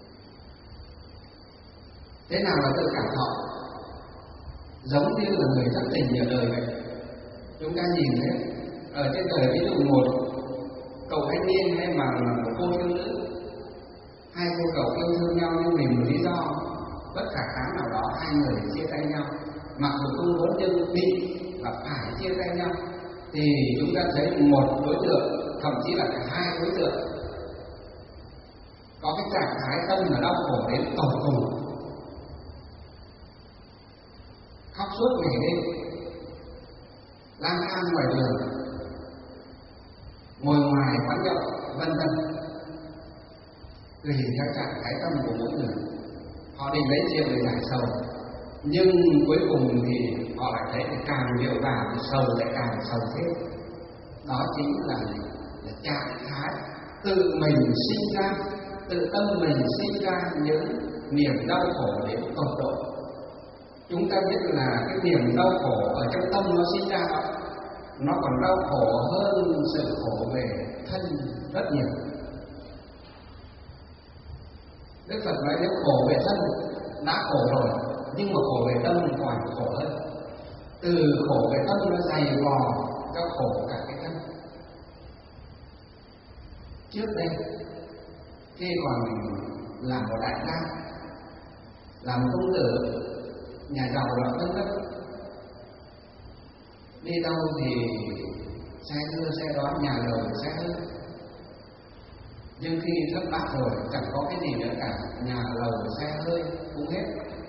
Thế nào là tự cảm thọ? Giống như là người thất tình ở đời vậy. Chúng ta nhìn thấy ở trên đời, ví dụ một cậu thanh niên hay mà một cô thiếu nữ, hai cô cậu yêu thương nhau nhưng vì một lý do bất khả kháng nào đó, hai người chia tay nhau, mặc dù không muốn nhưng bị và phải chia tay nhau, thì chúng ta thấy một đối tượng, thậm chí là cả hai đối tượng, có cái trạng thái tâm là đau khổ đến tột cùng, khóc suốt ngày đêm, lang thang ngoài đường, ngồi ngoài quán nhậu, vân vân. Tùy theo trạng thái tâm của mỗi người, họ định lấy chuyện để giải sầu, nhưng cuối cùng thì họ lại thấy là càng nhiều vào thì sầu lại càng sầu thêm. Đó chính là trạng thái tự mình sinh ra, tự tâm mình sinh ra những niềm đau khổ đến tột độ. Chúng ta biết là cái niềm đau khổ ở trong tâm nó sinh ra đó, nó còn đau khổ hơn sự khổ về thân rất nhiều. Đức Phật nói nếu khổ về thân đã khổ rồi, nhưng mà khổ về tâm còn khổ hơn. Từ khổ về tâm nó dày vò cho khổ cả cái thân. Trước đây khi còn làm một đại gia, làm công tử, nhà giàu đó vân vân, đi đâu thì xe đưa xe đón, nhà lầu xe hơi. Nhưng khi thất bát rồi chẳng có cái gì nữa cả, nhà lầu xe hơi cũng hết,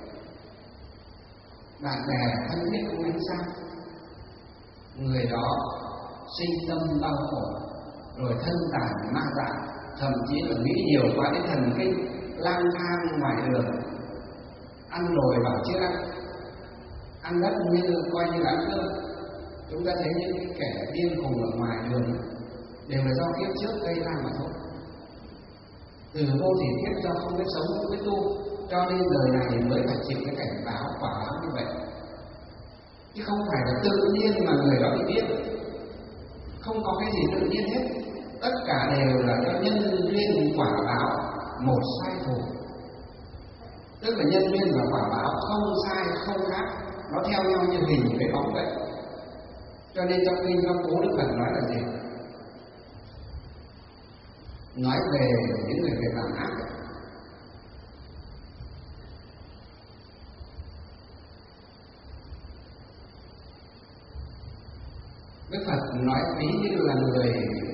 bạn bè thân thiết cũng ánh xa. Người đó sinh tâm đau khổ, rồi thân tàn ma dại, thậm chí là nghĩ nhiều quá đến thần kinh, lang thang ngoài đường, ăn rồi bảo chưa ăn đất như coi như là ăn cơm. Chúng ta thấy những cái kẻ điên khùng ở ngoài đường đều là do kiếp trước gây ra mà thôi. Từ vô thỉ kiếp do không biết sống, không biết tu, cho nên đời này mới phải chịu cái cảnh báo quả báo như vậy. Chứ không phải là tự nhiên mà người đó bị điên. Không có cái gì tự nhiên hết. tất cả đều là do nhân duyên quả báo một sai thù. Tức là nhân duyên và quả báo không sai không khác, nó theo nhau như hình với bóng vậy. Cho nên trong kinh Pháp Cú Đức Phật nói là gì? Nói về những người việc làm ác. Đức Phật nói ví như là người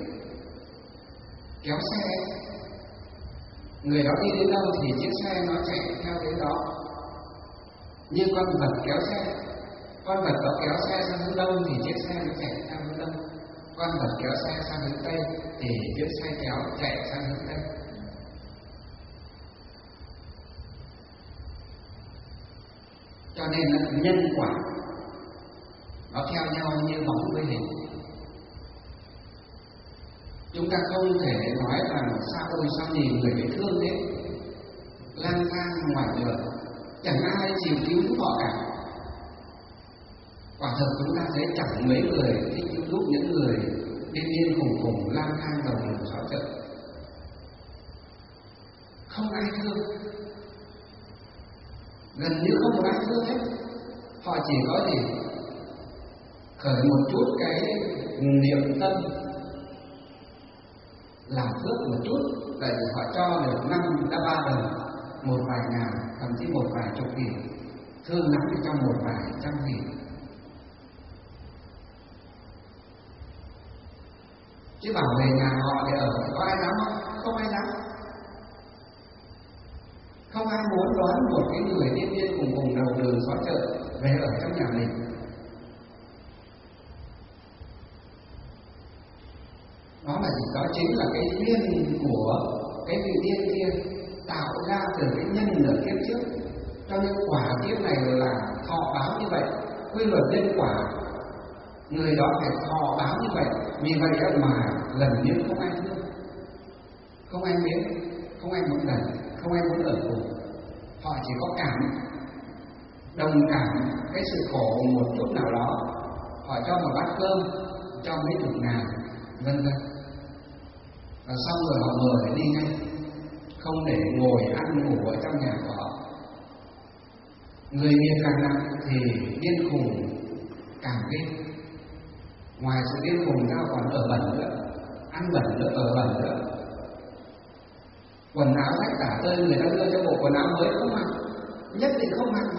kéo xe, người đó đi đến đâu thì chiếc xe nó chạy theo đến đó. Như con vật kéo xe, con vật đó kéo xe sang hướng đông thì chiếc xe nó chạy theo hướng đông. Con vật kéo xe sang hướng tây thì chiếc xe kéo chạy sang hướng tây. Cho nên là nhân quả nó theo nhau như bóng với hình. Chúng ta không thể nói rằng sao nhìn người bị thương thế, lang thang ngoài đường, chẳng ai chịu cứu giúp họ cả. Quả thực chúng ta thấy chẳng mấy người thích cứu giúp những người điên khùng lang thang đầu đường xó chợ. Không ai thương, gần như không ai thương hết. Họ chỉ có gì khởi một chút cái niệm tâm làm phước một chút, tại vì họ cho được 5 đã 3 đồng, một vài ngàn, thậm chí một vài chục nghìn, thương lắm thì trong một vài trăm nghìn. Chứ bảo về nhà họ để ở có ai dám không? Không ai dám. Không ai muốn đón một cái người điên cùng đầu đường xó chợ về ở trong nhà mình. Đó là gì? Đó chính là cái duyên của cái vị tiên kia tạo ra từ cái nhân ở kiếp trước. Cho nên quả kiếp này là thọ báo như vậy. Quy luật nhân quả, người đó phải thọ báo như vậy. Vì vậy mà gần như không ai thương, không ai mến, không ai muốn gần, không ai muốn ở cùng. Họ chỉ có cảm, đồng cảm cái sự khổ một chút nào đó. Họ cho một bát cơm, cho mấy chục ngàn, vân vân. Và xong rồi họ mời để đi ngay, không để ngồi ăn ngủ ở trong nhà của họ. Người nghiệp càng nặng thì điên khùng càng ghê. Ngoài sự điên khùng ra còn ở bẩn nữa, ăn bẩn nữa, ở bẩn nữa. Quần áo rách tả tơi, người ta đưa cho bộ quần áo mới không mặc, nhất định không mặc.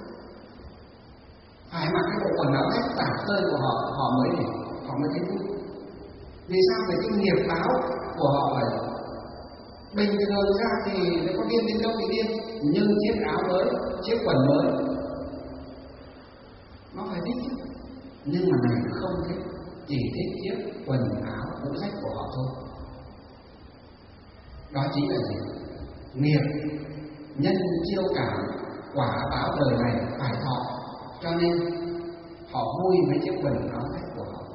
Phải mặc cái bộ quần áo rách tả tơi của họ, họ mới thấy vui. Vì sao? Vì cái nghiệp báo của họ là bình thường ra thì nó có điên đến đâu thì điên, nhưng chiếc áo mới, chiếc quần mới nó phải thích. Nhưng mà này không thích, chỉ thích chiếc quần áo cũ rách của họ thôi. Đó chính là gì? Nghiệp nhân chiêu cảm, quả báo đời này phải thọ. Cho nên họ vui với chiếc quần áo rách của họ.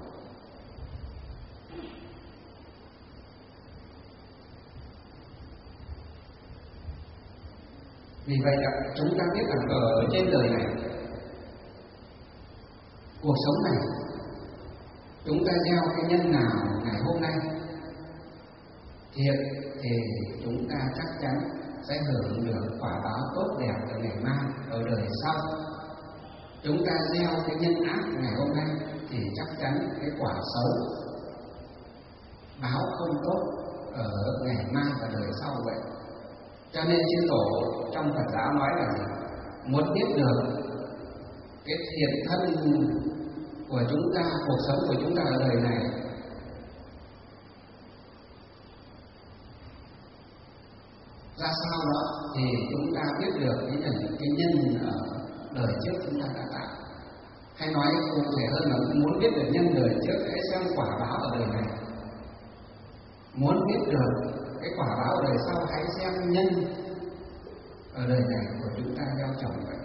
Vì vậy chúng ta biết rằng ở trên đời này, cuộc sống này, chúng ta gieo cái nhân nào ngày hôm nay thiện thì chúng ta chắc chắn sẽ hưởng được quả báo tốt đẹp ở ngày mai, ở đời sau. Chúng ta gieo cái nhân ác ngày hôm nay thì chắc chắn cái quả xấu, báo không tốt ở ngày mai và đời sau vậy. Cho nên chư tổ trong Phật giáo nói là gì? Muốn biết được cái thiện thân của chúng ta, cuộc sống của chúng ta ở đời này, ra sao đó thì chúng ta biết được cái nhân ở đời trước chúng ta đã tạo. Hay nói cụ thể hơn là muốn biết được nhân đời trước, hãy xem quả báo ở đời này. Muốn biết được cái quả báo ở đời sau, hãy xem nhân ở đời này của chúng ta gieo trồng vậy.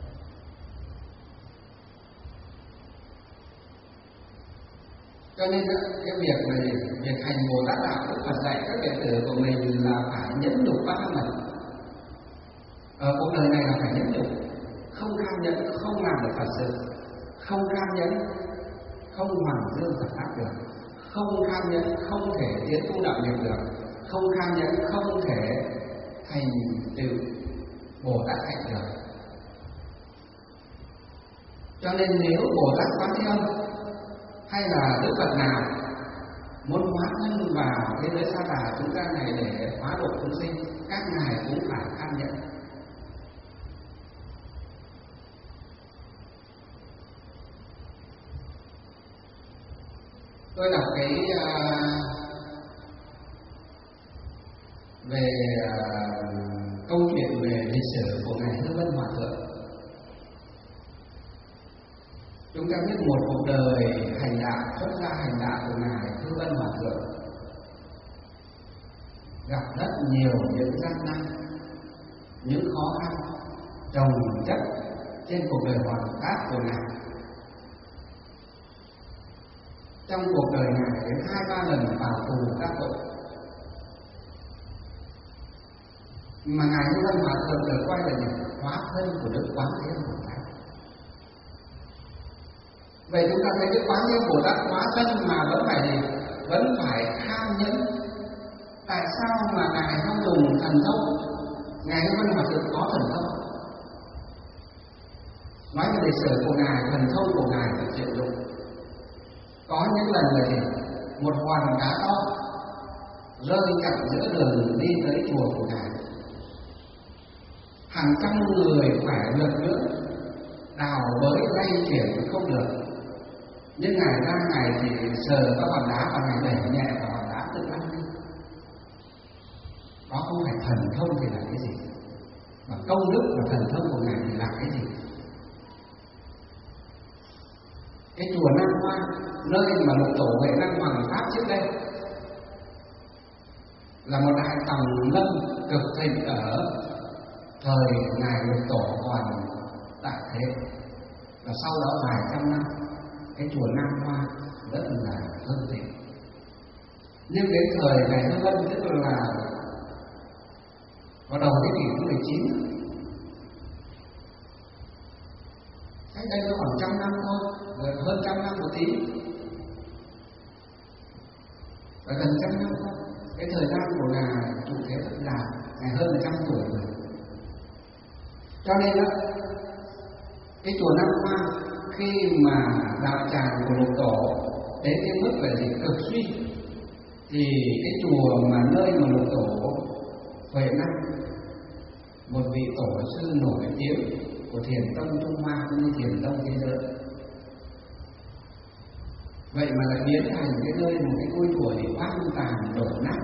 Cho nên cái việc này, việc hành Bồ Tát đạo, Đức Phật dạy các đệ tử của mình là phải nhẫn nhục 3 lần. Ở cuộc đời này là phải nhẫn nhục, không cam nhẫn không làm được Phật sự, không cam nhẫn không hoàn dương Phật pháp được, không kham nhẫn không thể tiến tu đạo nghiệp được, không kham nhẫn không thể thành tựu Bồ Tát hạnh được. Cho nên nếu Bồ Tát Quán Thế Âm hay là Đức Phật nào muốn hóa thân vào thế giới Sa Đà chúng ta này để hóa độ chúng sinh, các ngài cũng phải kham nhẫn. Tôi đọc cái về câu chuyện về lịch sử của ngài Hư Vân Hòa Thượng. Chúng ta biết một cuộc đời hành đạo, xuất gia hành đạo của ngài Hư Vân Hòa Thượng gặp rất nhiều những gian nan, những khó khăn chồng chất trên cuộc đời hoàn tác của ngài. Trong cuộc đời ngài đến 2-3 lần vào tù các tội, mà ngài Hư Vân Hòa Thượng được coi là hóa thân của Đức Quán Thế Âm Bồ Tát. Vậy chúng ta thấy Đức Quán Thế Âm Bồ Tát hóa thân mà vẫn phải kham nhẫn. Tại sao mà ngài không dùng thần thông? Ngài Hư Vân Hòa Thượng có thần thông. Nói về lịch sử của ngài, thần thông của ngài là chuyện dụng. Có những lần là gì? Một hòn đá to rơi cạnh giữa đường đi tới chùa của ngài. Hàng trăm người phải lực nữa đào bới lay chuyển không được, nhưng ngài ra ngài chỉ sờ vào hòn đá và ngài đẩy nhẹ vào hòn đá tự lăn đi. Đó không phải thần thông thì là cái gì? Và công đức và thần thông của ngài thì là cái gì? Cái chùa Nam Hoa, nơi mà lục tổ Huệ Năng Hoàng Pháp trước đây, là một đại tòng lâm cực thịnh ở thời ngài lục tổ còn tại thế, và sau đó vài trăm năm cái chùa Nam Hoa rất là hưng thịnh. Nhưng đến thời ngài Hư Vân, tức là vào đầu thế kỷ thứ 19, cách đây nó khoảng 100 năm thôi, hơn 100 năm một tí, và gần 100 năm thôi. Cái thời gian của ngài trụ thế rất dài, ngài hơn 100 tuổi rồi. Cho nên đó, cái chùa Nam Hoa khi mà đạo tràng của lục tổ đến cái mức là gì cực suy, thì cái chùa mà nơi mà lục tổ Huệ Năng, một vị tổ sư nổi tiếng của Thiền tông Trung Hoa cũng như Thiền tông thế giới, vậy mà lại biến thành cái nơi một cái ngôi chùa để hoang tàn đổ nát.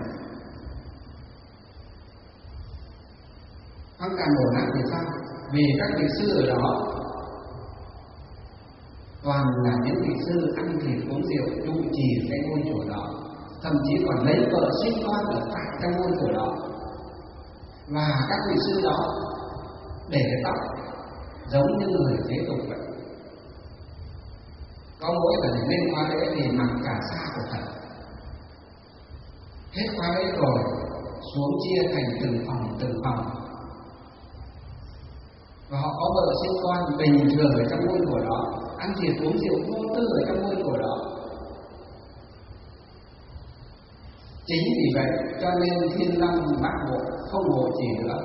Hoang tàn đổ nát thì sao? Vì các vị sư ở đó toàn là những vị sư ăn thịt uống rượu trụ trì cái ngôi chùa đó, thậm chí còn lấy vợ sinh con ở tại trong ngôi chùa đó. Và các vị sư đó để cái tóc giống như người thế tục vậy, có mỗi lần lên khóa lễ thì mặc cả sa của Phật. Hết khóa lễ rồi xuống chia thành từng phòng, và họ có vợ sinh con bình thường ở trong ngôi chùa đó, ăn thịt uống rượu vô tư ở trong ngôi chùa đó. Chính vì vậy cho nên Thiên Long Bát Bộ không hộ trì nữa.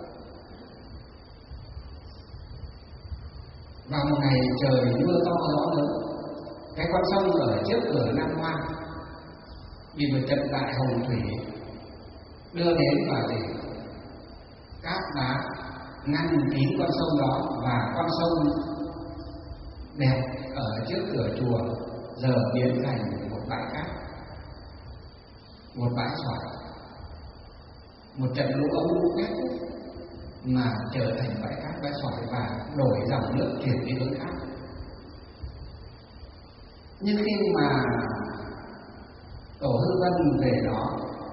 Vào một ngày trời mưa to gió lớn, cái con sông ở trước cửa Nam Hoa bị một trận đại hồng thủy đưa đến và để cát đá ngăn kín con sông đó, và con sông đẹp ở trước cửa chùa giờ biến thành một bãi cát, một bãi sỏi, một trận lũ ống lũ quét mà trở thành bãi cát bãi sỏi và đổi dòng nước chuyển đi hướng khác. Nhưng khi mà tổ Hư Vân về đó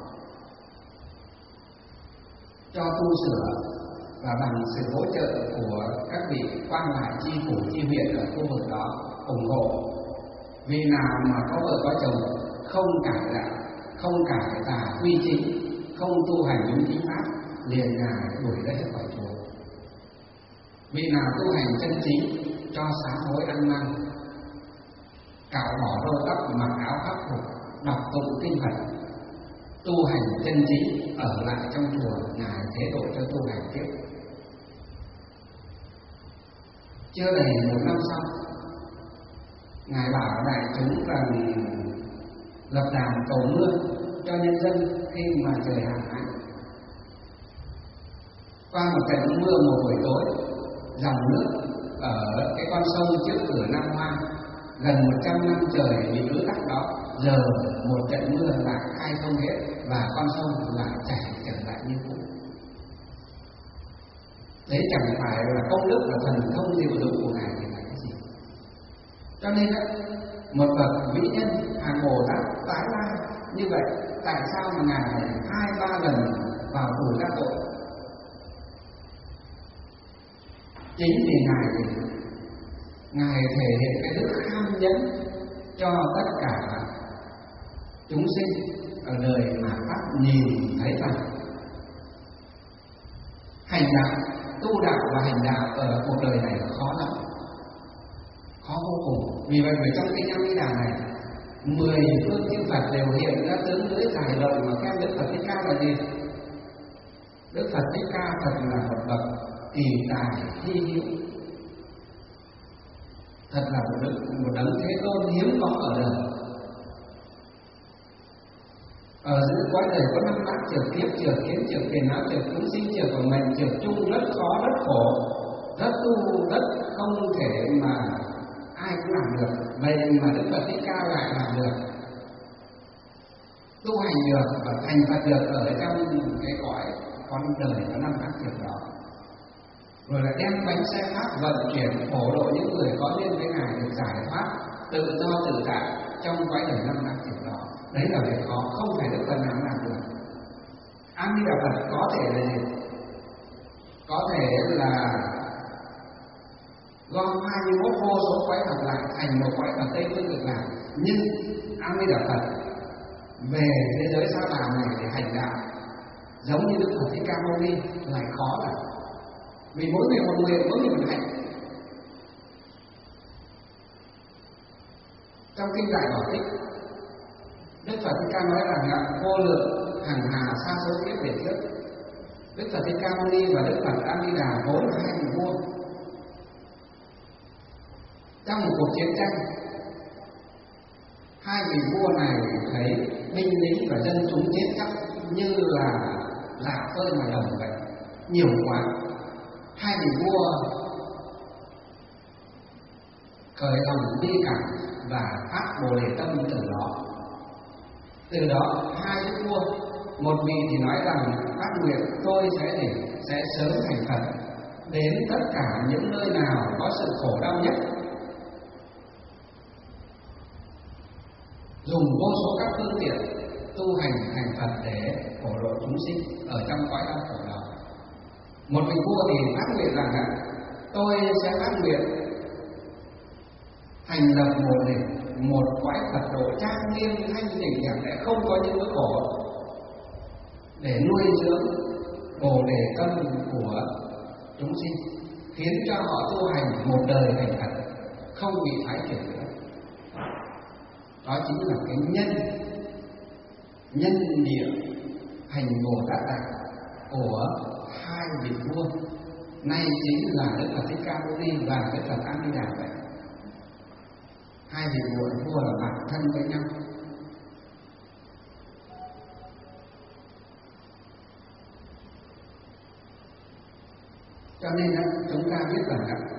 cho tu sửa và bằng sự hỗ trợ của các vị quan lại chi phủ chi huyện ở khu vực đó ủng hộ, vì nào mà có vợ có chồng không cải đạo, không cải tà quy chính, không tu hành những chính pháp, liền ngài đuổi ra khỏi chùa. Vị nào tu hành chân chính cho sám hối ăn năn, cạo bỏ râu tóc, mặc áo khắc phục, đọc tụng kinh Phật, tu hành chân trí, ở lại trong chùa, Ngài thế độ cho tu hành tiếp. Chưa đầy 1 năm sau, Ngài bảo đại chúng rằng lập đàn cầu mưa cho nhân dân khi mà trời hạn hán. Qua một trận mưa một buổi tối, dòng nước ở cái con sông trước cửa Nam Hoa gần 100 năm trời bị ứ tắc đó, giờ một trận mưa lại khai thông hết và con sông lại chảy trở lại như cũ. Đấy chẳng phải là công đức và thần thông diệu dụng của Ngài thì là cái gì? Cho nên đó, một bậc vĩ nhân hàng Bồ Tát tái lai như vậy, tại sao mà Ngài 2-3 lần vào tù các tội? Chính vì Ngài thể hiện cái đức kham nhẫn cho tất cả chúng sinh ở đời mà Pháp nhìn thấy rằng hành đạo, tu đạo và hành đạo ở cuộc đời này khó lắm, khó vô cùng. Vì vậy ở trong kinh A Di Đà này, 10 phương chư Phật đều hiện ra tướng lưỡi dài rộng mà khen Đức Phật Thích Ca là gì? Đức Phật Thích Ca thật là một bậc kỳ tài hy hữu, thật là một đấng thế tôn hiếm có ở đời. Ở giữa cõi đời có 5 bát trượt kiếp, trượt kiến, trượt phiền não, trượt chúng sinh, trượt của mình, trượt chung, rất khó, rất khổ, rất tu, rất không thể mà ai cũng làm được. Vậy mà Đức Phật Thích Ca lại làm được, tu hành được và thành Phật được ở trong cái cõi con đời có 5 bát trượt đó. Rồi lại đem bánh xe pháp vận chuyển phổ độ những người có duyên với Ngài được giải thoát tự do tự tại trong cõi đời 5 bát trượt đó. Đấy là việc khó, không phải Đức Phật nào làm được. A Di Đà Phật có thể là gì? Có thể là gom 21 vô số cõi Phật lại thành một cõi Phật Tây Phương Cực Lạc, nhưng A Di Đà Phật về thế giới Sa Đà này để hành đạo giống như Đức Phật Thích Ca Mâu Ni lại khó lắm. Vì mỗi người một nguyện, mỗi người một hạnh. Trong kinh Đại Bảo Tích, Đức Phật Thích Ca nói rằng là vô lượng hàng hà sa số kiếp về trước, Đức Phật Thích Ca Mâu Ni và Đức Phật A Di Đà vốn là 2 vị vua. Trong một cuộc chiến tranh, 2 vị vua này thấy binh lính và dân chúng chết khắp như là lạc phơi ngoài đồng vậy, nhiều quá. 2 vị vua khởi lòng bi cảm và phát Bồ Đề tâm từ đó. Từ đó 2 vị vua, một vị thì nói rằng phát nguyện tôi sẽ sớm thành Phật, đến tất cả những nơi nào có sự khổ đau nhất, dùng vô số các phương tiện tu hành thành Phật để phổ độ chúng sinh ở trong cõi đau khổ đó. Một vị vua thì phát nguyện rằng là tôi sẽ phát nguyện thành lập một cõi Phật độ trang nghiêm thanh tịnh đẹp đẽ, không có những nỗi khổ, để nuôi dưỡng Bồ Đề tâm của chúng sinh, khiến cho họ tu hành một đời thành Phật, không bị thoái chuyển nữa. Đó chính là cái nhân địa hành Bồ Tát Đạo của 2 vị vua, nay chính là Đức Phật Thích Ca Mâu Ni và Đức Phật A Di Đà vậy. 2 vị vua là bạn thân với nhau. Cho nên chúng ta biết rằng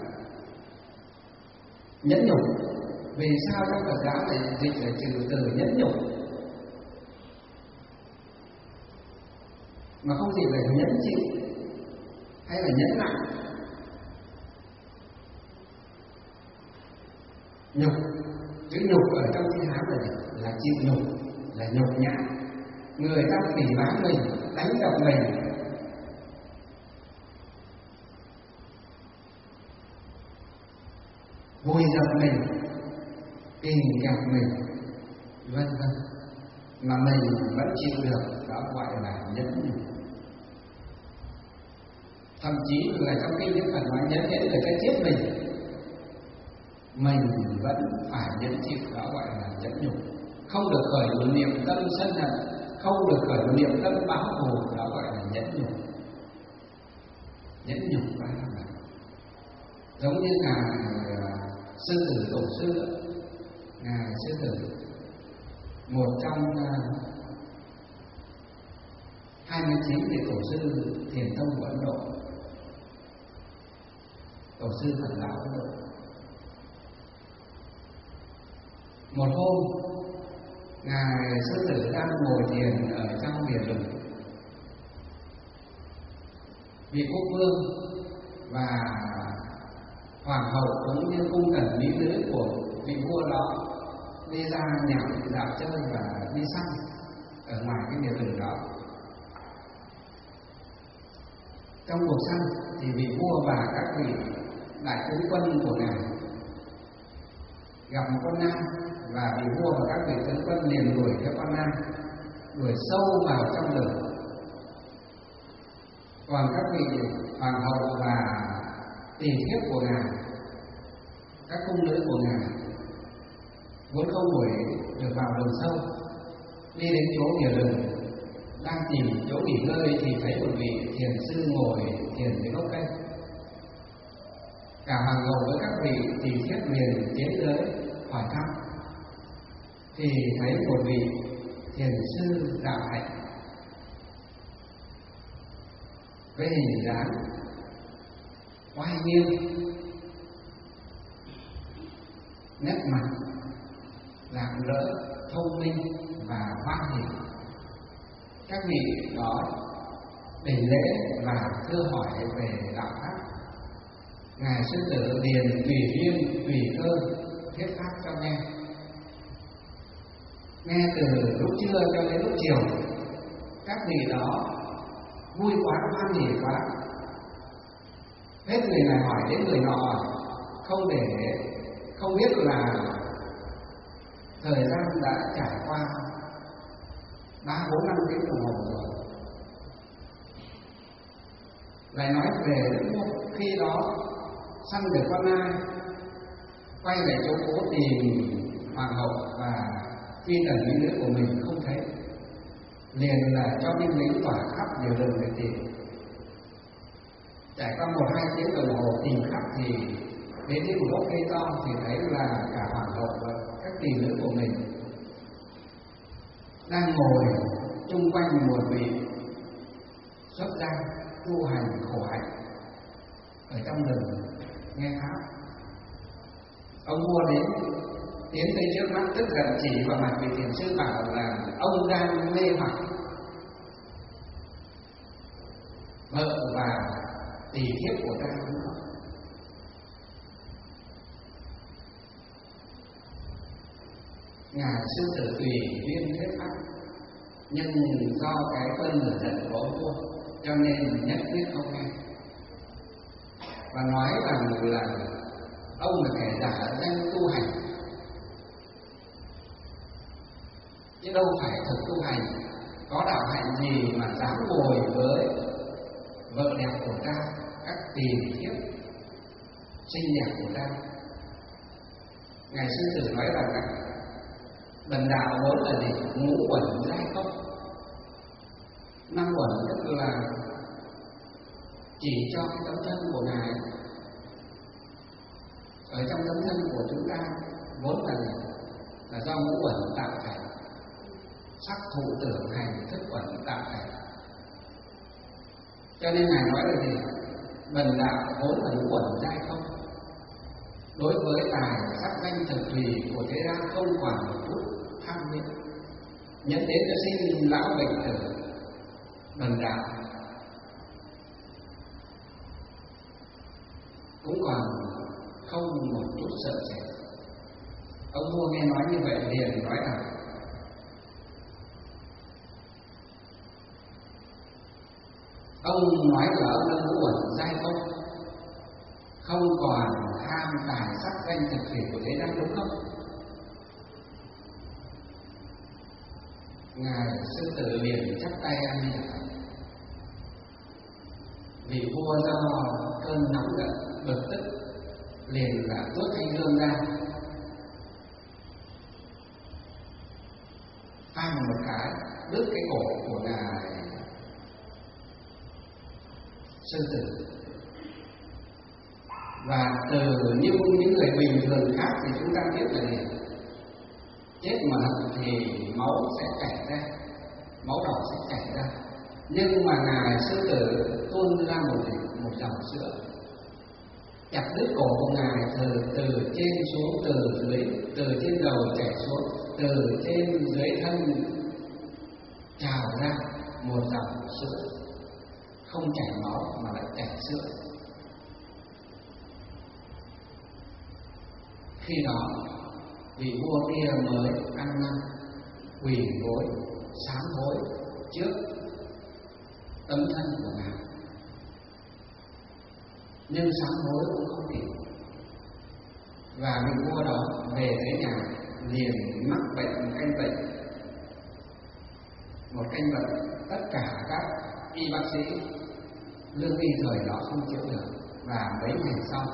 nhẫn nhục, vì sao trong Phật giáo này dịch là trừ từ nhẫn nhục, mà không gì về nhẫn chịu hay là nhẫn nặng. Nhục, chữ nhục ở trong chữ Hán là chịu nhục, là nhục nhã. Người ta phỉ báng mình, đánh đập mình, vùi dập mình, kìm kẹp mình, vân vân, mà mình vẫn chịu được, đó gọi là nhẫn nhục. Thậm chí là trong kinh Đức Phật nói nhẫn nhẫn người ta chết mình vẫn phải nhẫn chịu, đó gọi là nhẫn nhục. không được khởi niệm tâm sân hận, không được khởi niệm tâm báo thù, đó gọi là nhẫn nhục. Nhẫn nhục phải không ạ? Giống như ngài sư tử tổ sư, ngài sư tử, một trong 29 vị tổ sư thiền tông của Ấn Độ, tổ sư Phật giáo Ấn Độ. Một hôm, ngài sư tử đang ngồi thiền ở trong biển rừng. Vị quốc vương và hoàng hậu cũng như cung tần mỹ nữ của vị vua đó đi ra dạo chơi và đi săn ở ngoài cái biển rừng đó. Trong cuộc săn thì vị vua và các vị đại tướng quân của ngài gặp một con nam, và vị vua và các vị tướng quân liền đuổi theo con nam, đuổi sâu vào trong rừng. Còn các vị hoàng hậu và tỳ thiếp của ngài, các cung nữ của ngài vốn không đuổi được vào rừng sâu, đi đến chỗ biển rừng đang tìm chỗ nghỉ ngơi thì thấy một vị thiền sư ngồi thiền dưới gốc cây. Cả hoàng hậu với các vị tỳ thiếp liền tiến tới hỏi thăm, thì thấy một vị thiền sư đạo hạnh với hình dáng oai nghiêm, nét mặt rạng rỡ, thông minh và hoan hỉ. Các vị đó đảnh lễ và thưa hỏi về đạo pháp. Ngài sư tử liền tùy duyên tùy cơ thuyết pháp cho nghe. Nghe từ lúc trưa cho đến lúc chiều, các vị đó vui quá, hoan hỉ quá, hết người này hỏi đến người nọ hỏi, không biết là thời gian đã trải qua 3, 4, 5 tiếng đồng hồ rồi. Lại nói về lúc khi đó săn được con nai, quay về chỗ cũ tìm hoàng hậu và phi tần mỹ nữ của mình không thấy, liền là cho binh lính tỏa khắp nhiều đường để tìm. Trải qua 1, 2 tiếng đồng hồ tìm khắp thì đến một gốc cây to thì thấy là cả hoàng hậu và các tỷ nữ của mình đang ngồi chung quanh một vị xuất gia tu hành khổ hạnh ở trong rừng nghe pháp. Ông vua đến tiến tới trước mắt, tức giận chỉ vào mặt vị thiền sư bảo là ông đang mê hoặc vợ và tỳ thiếp của ta. Ngài sư tử tùy duyên thuyết pháp, nhưng do cái cơn lửa giận của ông vua cho nên nhất quyết không nghe, và nói rằng là ông là kẻ giả danh tu hành, chứ đâu phải thực tu hành, có đạo hạnh gì mà dám ngồi với vợ đẹp của ta, các tỳ thiếp xinh đẹp của ta. Ngài sư tử nói rằng bần đạo vốn là gì? Ngũ uẩn giai không. 5 uẩn tức là chỉ cho cái tấm thân của ngài. Ở trong tấm thân của chúng ta vốn là do ngũ uẩn tạo thành: sắc, thụ, tưởng, hành, thức uẩn tạo thành. Cho nên ngài nói là gì? Bần đạo vốn là ngũ uẩn giai không. Đối với tài sắc danh thực thùy của thế gian không còn một chút tham niệm, nhẫn đến đã sinh lão bệnh tử. Bần đạo cũng còn không một chút sợ sệt. Ông vua nghe nói như vậy liền nói rằng ông nói là ông là ngũ uẩn giai không còn tham tài sắc danh thực thủy của thế gian, đúng không? Ngài sư tử liền chắp tay ăn đi. Vị vua do cơn nóng giận bực tức liền là tuốt thanh gươm ra, phang một cái đứt cái cổ của ngài sư tử. Và từ như những người bình thường khác thì chúng ta biết là gì? Chết mà thì máu sẽ chảy ra, máu đỏ sẽ chảy ra. Nhưng mà ngài sư tử tuôn ra một dòng sữa, chặt đứt cổ của ngài từ trên xuống, từ trên đầu chảy xuống, từ trên dưới thân trào ra một dòng sữa, không chảy máu mà lại chảy sữa. Khi đó vị vua kia mới ăn năn quỳ gối sám hối trước tấm thân của ngài, nhưng sám hối cũng không kịp. Và vị vua đó về tới nhà liền mắc bệnh một căn bệnh tất cả các y bác sĩ lương y thời đó không chữa được. Và mấy ngày sau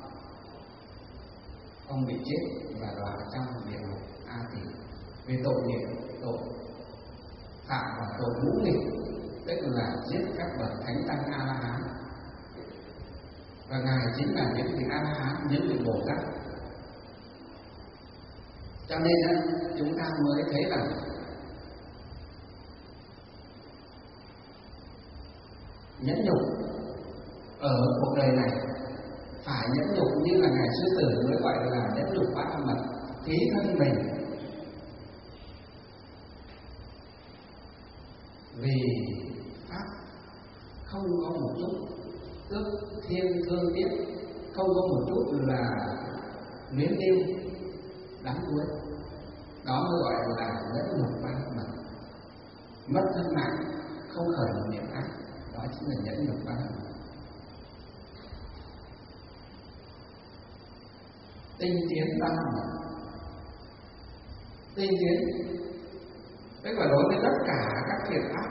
ông bị chết và đọa trong địa ngục A Tỳ vì tội nghiệp, tội phạm và tội ngũ nghịch, tức là giết các bậc thánh tăng A La Hán. Và ngài chính là những vị A La Hán, những vị Bồ Tát. Cho nên chúng ta mới thấy là nhẫn nhục ở cuộc đời này phải nhẫn nhục như là ngài sư tử mới gọi là nhẫn nhục bát âm mật, phí thân mình vì pháp, không có một chút tước thiên thương tiếc, không có một chút là luyến lưu đáng cuối. Đó mới gọi là nhẫn nhục bát âm mật. Mất thân mạng, không khởi một niệm ác, đó chính là nhẫn nhục bát âm mật. Tinh tiến bát âm mật. Tinh tiến tức là đối với tất cả các thiện ác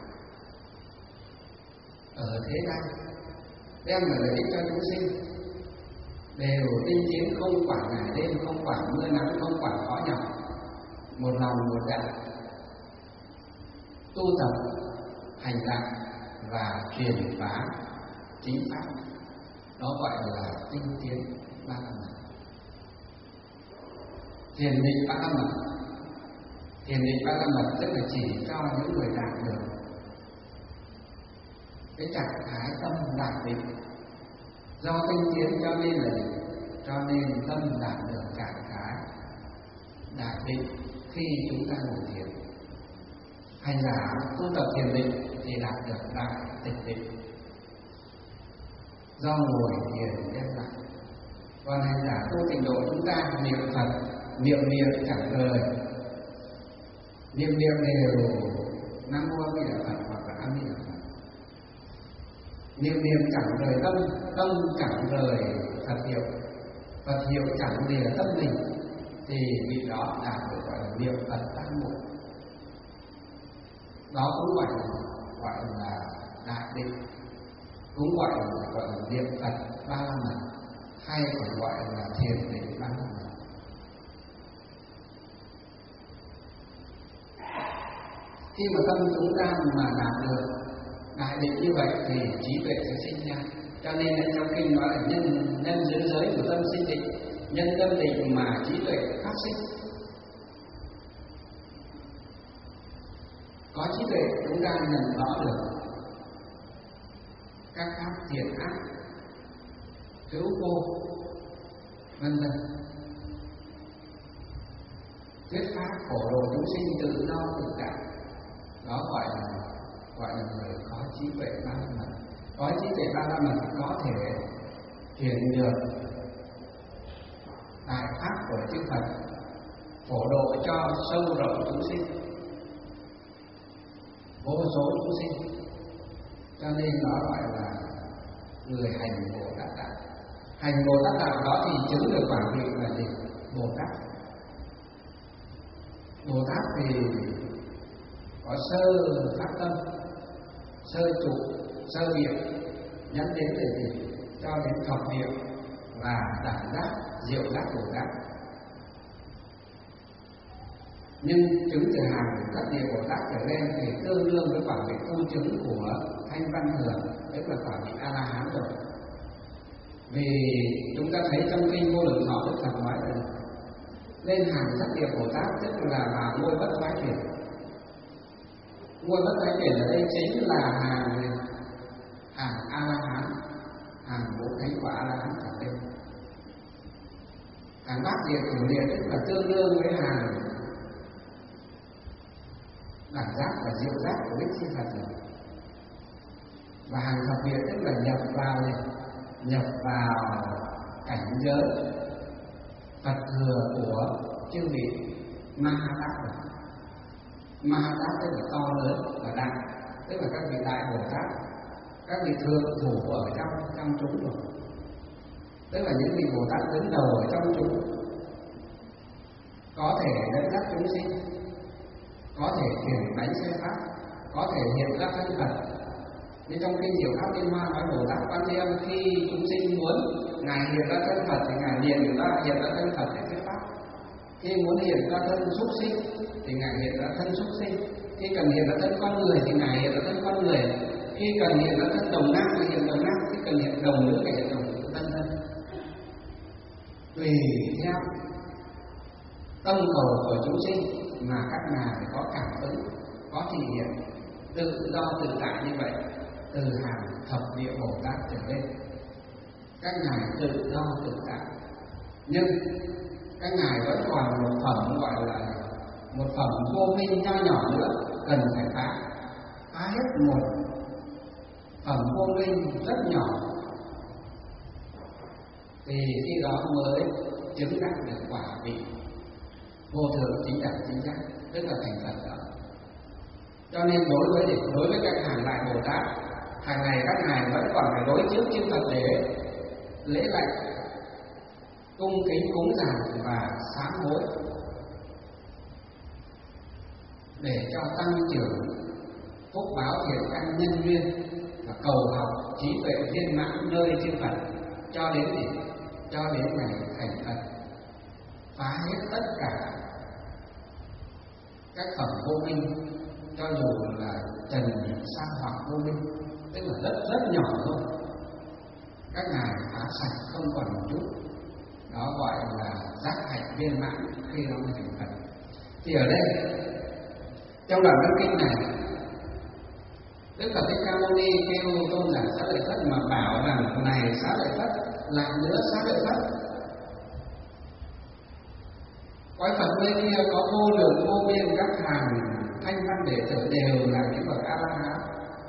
ở thế gian đem lại lợi ích cho chúng sinh, đều tinh tiến, không quản ngày đêm, không quản mưa nắng, không quản khó nhọc, một lòng một dạ tu tập hành đạo và truyền bá chính pháp. Đó gọi là tinh tiến bát âm mật. Thiền định bát âm mật. Thiền định bát âm mật tức là chỉ cho những người đạt được cái trạng thái tâm đạt định. Do tinh tiến cho nên tâm đạt được trạng thái đạt định khi chúng ta ngồi thiền. Hành giả tu tập thiền định thì đạt được đại tịch định do ngồi thiền đem lại. Còn hành giả tu tịnh độ chúng ta niệm Phật, niệm niệm chẳng rời, niệm niệm đều Nam Mô A Di Đà Phật hoặc là A Di Đà Phật, niệm niệm chẳng rời tâm, tâm chẳng rời Phật hiệu, Phật hiệu chẳng lìa tâm mình, thì vị đó đạt được gọi là niệm Phật tam muội. Đó cũng gọi là đại định, cũng gọi là niệm Phật ba la mật, hay còn gọi là thiền định ba la mật. Khi mà tâm chúng ta mà đạt được đại định như vậy thì trí tuệ sẽ sinh ra. Cho nên trong kinh nói là nhân giữ giới của tâm sinh định, nhân tâm định mà trí tuệ phát sinh. Có trí tuệ chúng ta nhận rõ được các pháp thiện ác, hữu vô, vân vân, thuyết pháp khổ độ chúng sinh tự do tự tại. Đó gọi là người có trí tuệ ba la mật. Có trí tuệ ba la mật thì có thể truyền được đại pháp của chư Phật, phổ độ cho sâu rộng chúng sinh, vô số chúng sinh. Cho nên nó gọi là người hành Bồ Tát đạo. Hành Bồ Tát đạo đó thì chứng được quả vị là gì? Bồ Tát. Bồ Tát thì có sơ phát tâm, sơ trụ, sơ niệm, nhắm đến để gì? Cho đến thập niệm và đẳng giác, diệu giác Bồ Tát. nhưng chứng từ hàng các địa Bồ Tát trở lên thì tương đương với quả vị tu chứng của Thanh Văn Thường, tức là quả vị A La Hán rồi. Vì chúng ta thấy trong kinh Vô Lượng Thọ Đức Phật nói là lên hàng sắc địa Bồ Tát tức là vào ngôi bất thoái chuyển. Ngôi bất thoái chuyển ở đây chính là hàng A La Hán, hàng Bố Thánh quả A La Hán trở lên. Hàng bát địa cửu địa tức là tương đương với hàng đẳng giác và diệu giác của Bích Chi Phật rồi. Và hàng thập địa tức là nhập vào cảnh giới Phật thừa của chư vị Ma Ha Tát rồi. Ma Ha Tát tức là to lớn và đại, tức là các vị đại Bồ Tát, các vị thượng thủ ở trong chúng rồi, tức là những vị Bồ Tát đứng đầu ở trong chúng, có thể dẫn dắt chúng sinh, có thể chuyển bánh xe pháp, có thể hiện ra thân Phật. Như trong kinh Diệu Pháp Liên Hoa nói Bồ Tát Quan Thế Âm khi chúng sinh muốn ngài hiện ra thân Phật thì ngài hiện ra thân Phật để thuyết pháp. Khi muốn hiện ra thân súc sinh thì ngài hiện ra thân súc sinh. Khi cần hiện ra thân con người thì ngài hiện ra thân con người. Khi cần hiện ra thân đồng nam thì hiện đồng nam. Khi cần hiện đồng nữ thì hiện đồng nữ, vân vân. Tùy theo tâm cầu của chúng sinh mà các ngài có cảm ứng, có thị hiện tự do tự tại như vậy. Từ hàng thập địa Bồ Tát trở lên, các ngài tự do tự tại, nhưng các ngài vẫn còn một phẩm gọi là một phẩm vô minh nho nhỏ nữa cần phải phá hết một phẩm vô minh rất nhỏ thì khi đó mới chứng đắc được quả vị vô thượng chính đẳng chính giác, tức là thành Phật đó. Cho nên đối với các hàng đại Bồ Tát, hàng ngày các ngài vẫn còn phải đối trước chư Phật để lễ lạy, cung kính cúng dường và sám hối để cho tăng trưởng phúc báo thiện căn nhân duyên và cầu học trí tuệ viên mãn nơi chư Phật cho đến ngày thành Phật, phá hết tất cả các phẩm vô minh, cho dù là trần sa hoặc vô minh, tức là rất nhỏ thôi, các ngài phá sạch không còn một chút. Đó gọi là giác hạnh viên mãn khi nó thành Phật. Thì ở đây trong đoạn văn kinh này, Đức Phật Thích Ca Mâu Ni kêu tôn giả Xá Lợi Phất mà bảo rằng này Xá Lợi Phất, lại nữa Xá Lợi Phất, cõi Phật nơi kia có vô lượng vô biên các hàng thanh văn đệ tử đều là những bậc A La Hán.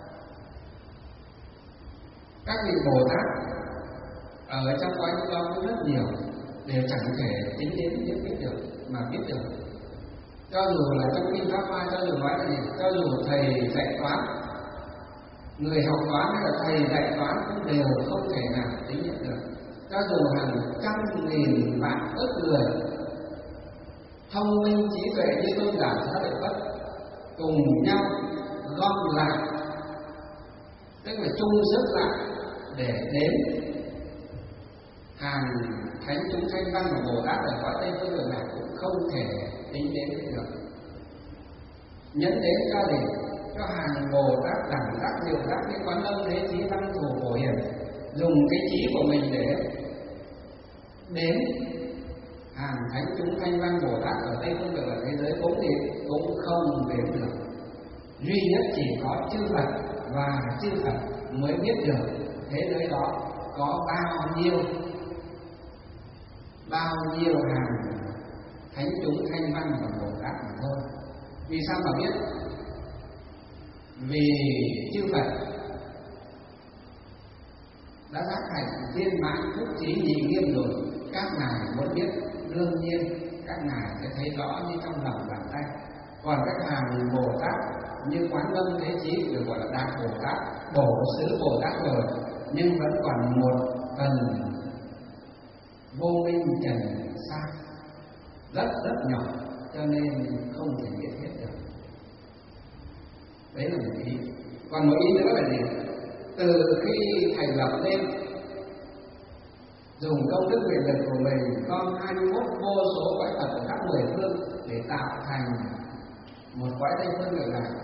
Các vị Bồ Tát ở trong cõi đó cũng rất nhiều, đều chẳng thể tính đến những biết được mà biết được. Cho dù là trong kinh Pháp Hoa, cho dù nói là gì, cho dù thầy dạy toán, người học toán hay là thầy dạy toán cũng đều không thể nào tính nhận được. Cho dù hàng trăm nghìn vạn ức người thông minh trí tuệ như tôn giả Xá Lợi Phất cùng nhau gom lại, tức là chung sức lại để đến hàng thánh chúng thanh văn của Bồ Tát ở cõi Tây Phương Cực Lạc cũng không thể tính đến được. Nhấn đến cho gì? Cho hàng Bồ Tát đẳng giác diệu giác như Quán Âm Thế Chí Văn Thủ Phổ Hiền dùng cái trí của mình để đến hàng thánh chúng thanh văn Bồ Tát ở Tây Phương Cực Lạc thế giới cũng không đến được. Duy nhất chỉ có chư Phật và chư Phật mới biết được thế giới đó có bao nhiêu hàng thánh chúng thanh văn và Bồ Tát mà thôi. Vì sao mà biết? Vì chư Phật đã giác hạnh viên mãn phúc trí nhị nghiêm rồi, các ngài muốn biết đương nhiên các ngài sẽ thấy rõ như trong lòng bàn tay. Còn các hàng Bồ Tát như Quán Âm Thế Chí được gọi là Đại Bồ Tát, Bổ Xứ Bồ Tát rồi, nhưng vẫn còn một phần vô minh trần sa rất nhỏ, cho nên không thể biết hết được. Đấy là một ý. Còn một ý nữa là gì? Từ khi thành lập lên, dùng công đức nguyện lực của mình gom 21 vô số cõi Phật ở khắp 10 phương để tạo thành một cõi Tây Phương Cực Lạc.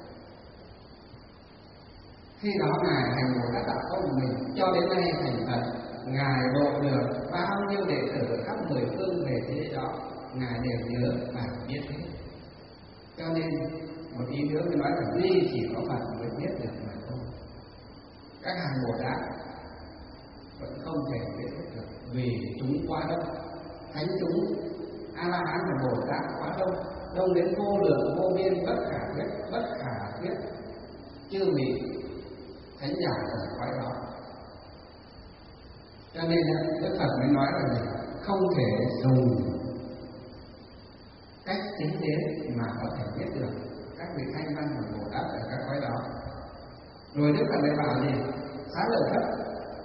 Khi đó Ngài hành Bồ Tát đạo công của mình cho đến nay thành Phật, Ngài độ được bao nhiêu đệ tử khắp mười phương về thế giới đó, Ngài đều nhớ và biết hết. Cho nên một ý nữa mới nói là duy chỉ có Phật mới biết được mà thôi. Các hàng Bồ Tát vẫn không thể biết được vì chúng quá đông. Thánh chúng A La Hán và Bồ Tát quá đông, đông đến vô lượng vô biên, bất khả thuyết, chưa bị thánh giả ở cõi đó. Cho nên Đức Phật mới nói là không thể dùng cách chính thế mà có thể biết được các vị thanh văn và Bồ Tát ở các cõi đó. Rồi Đức Phật lại bảo gì? Xá lợi Phất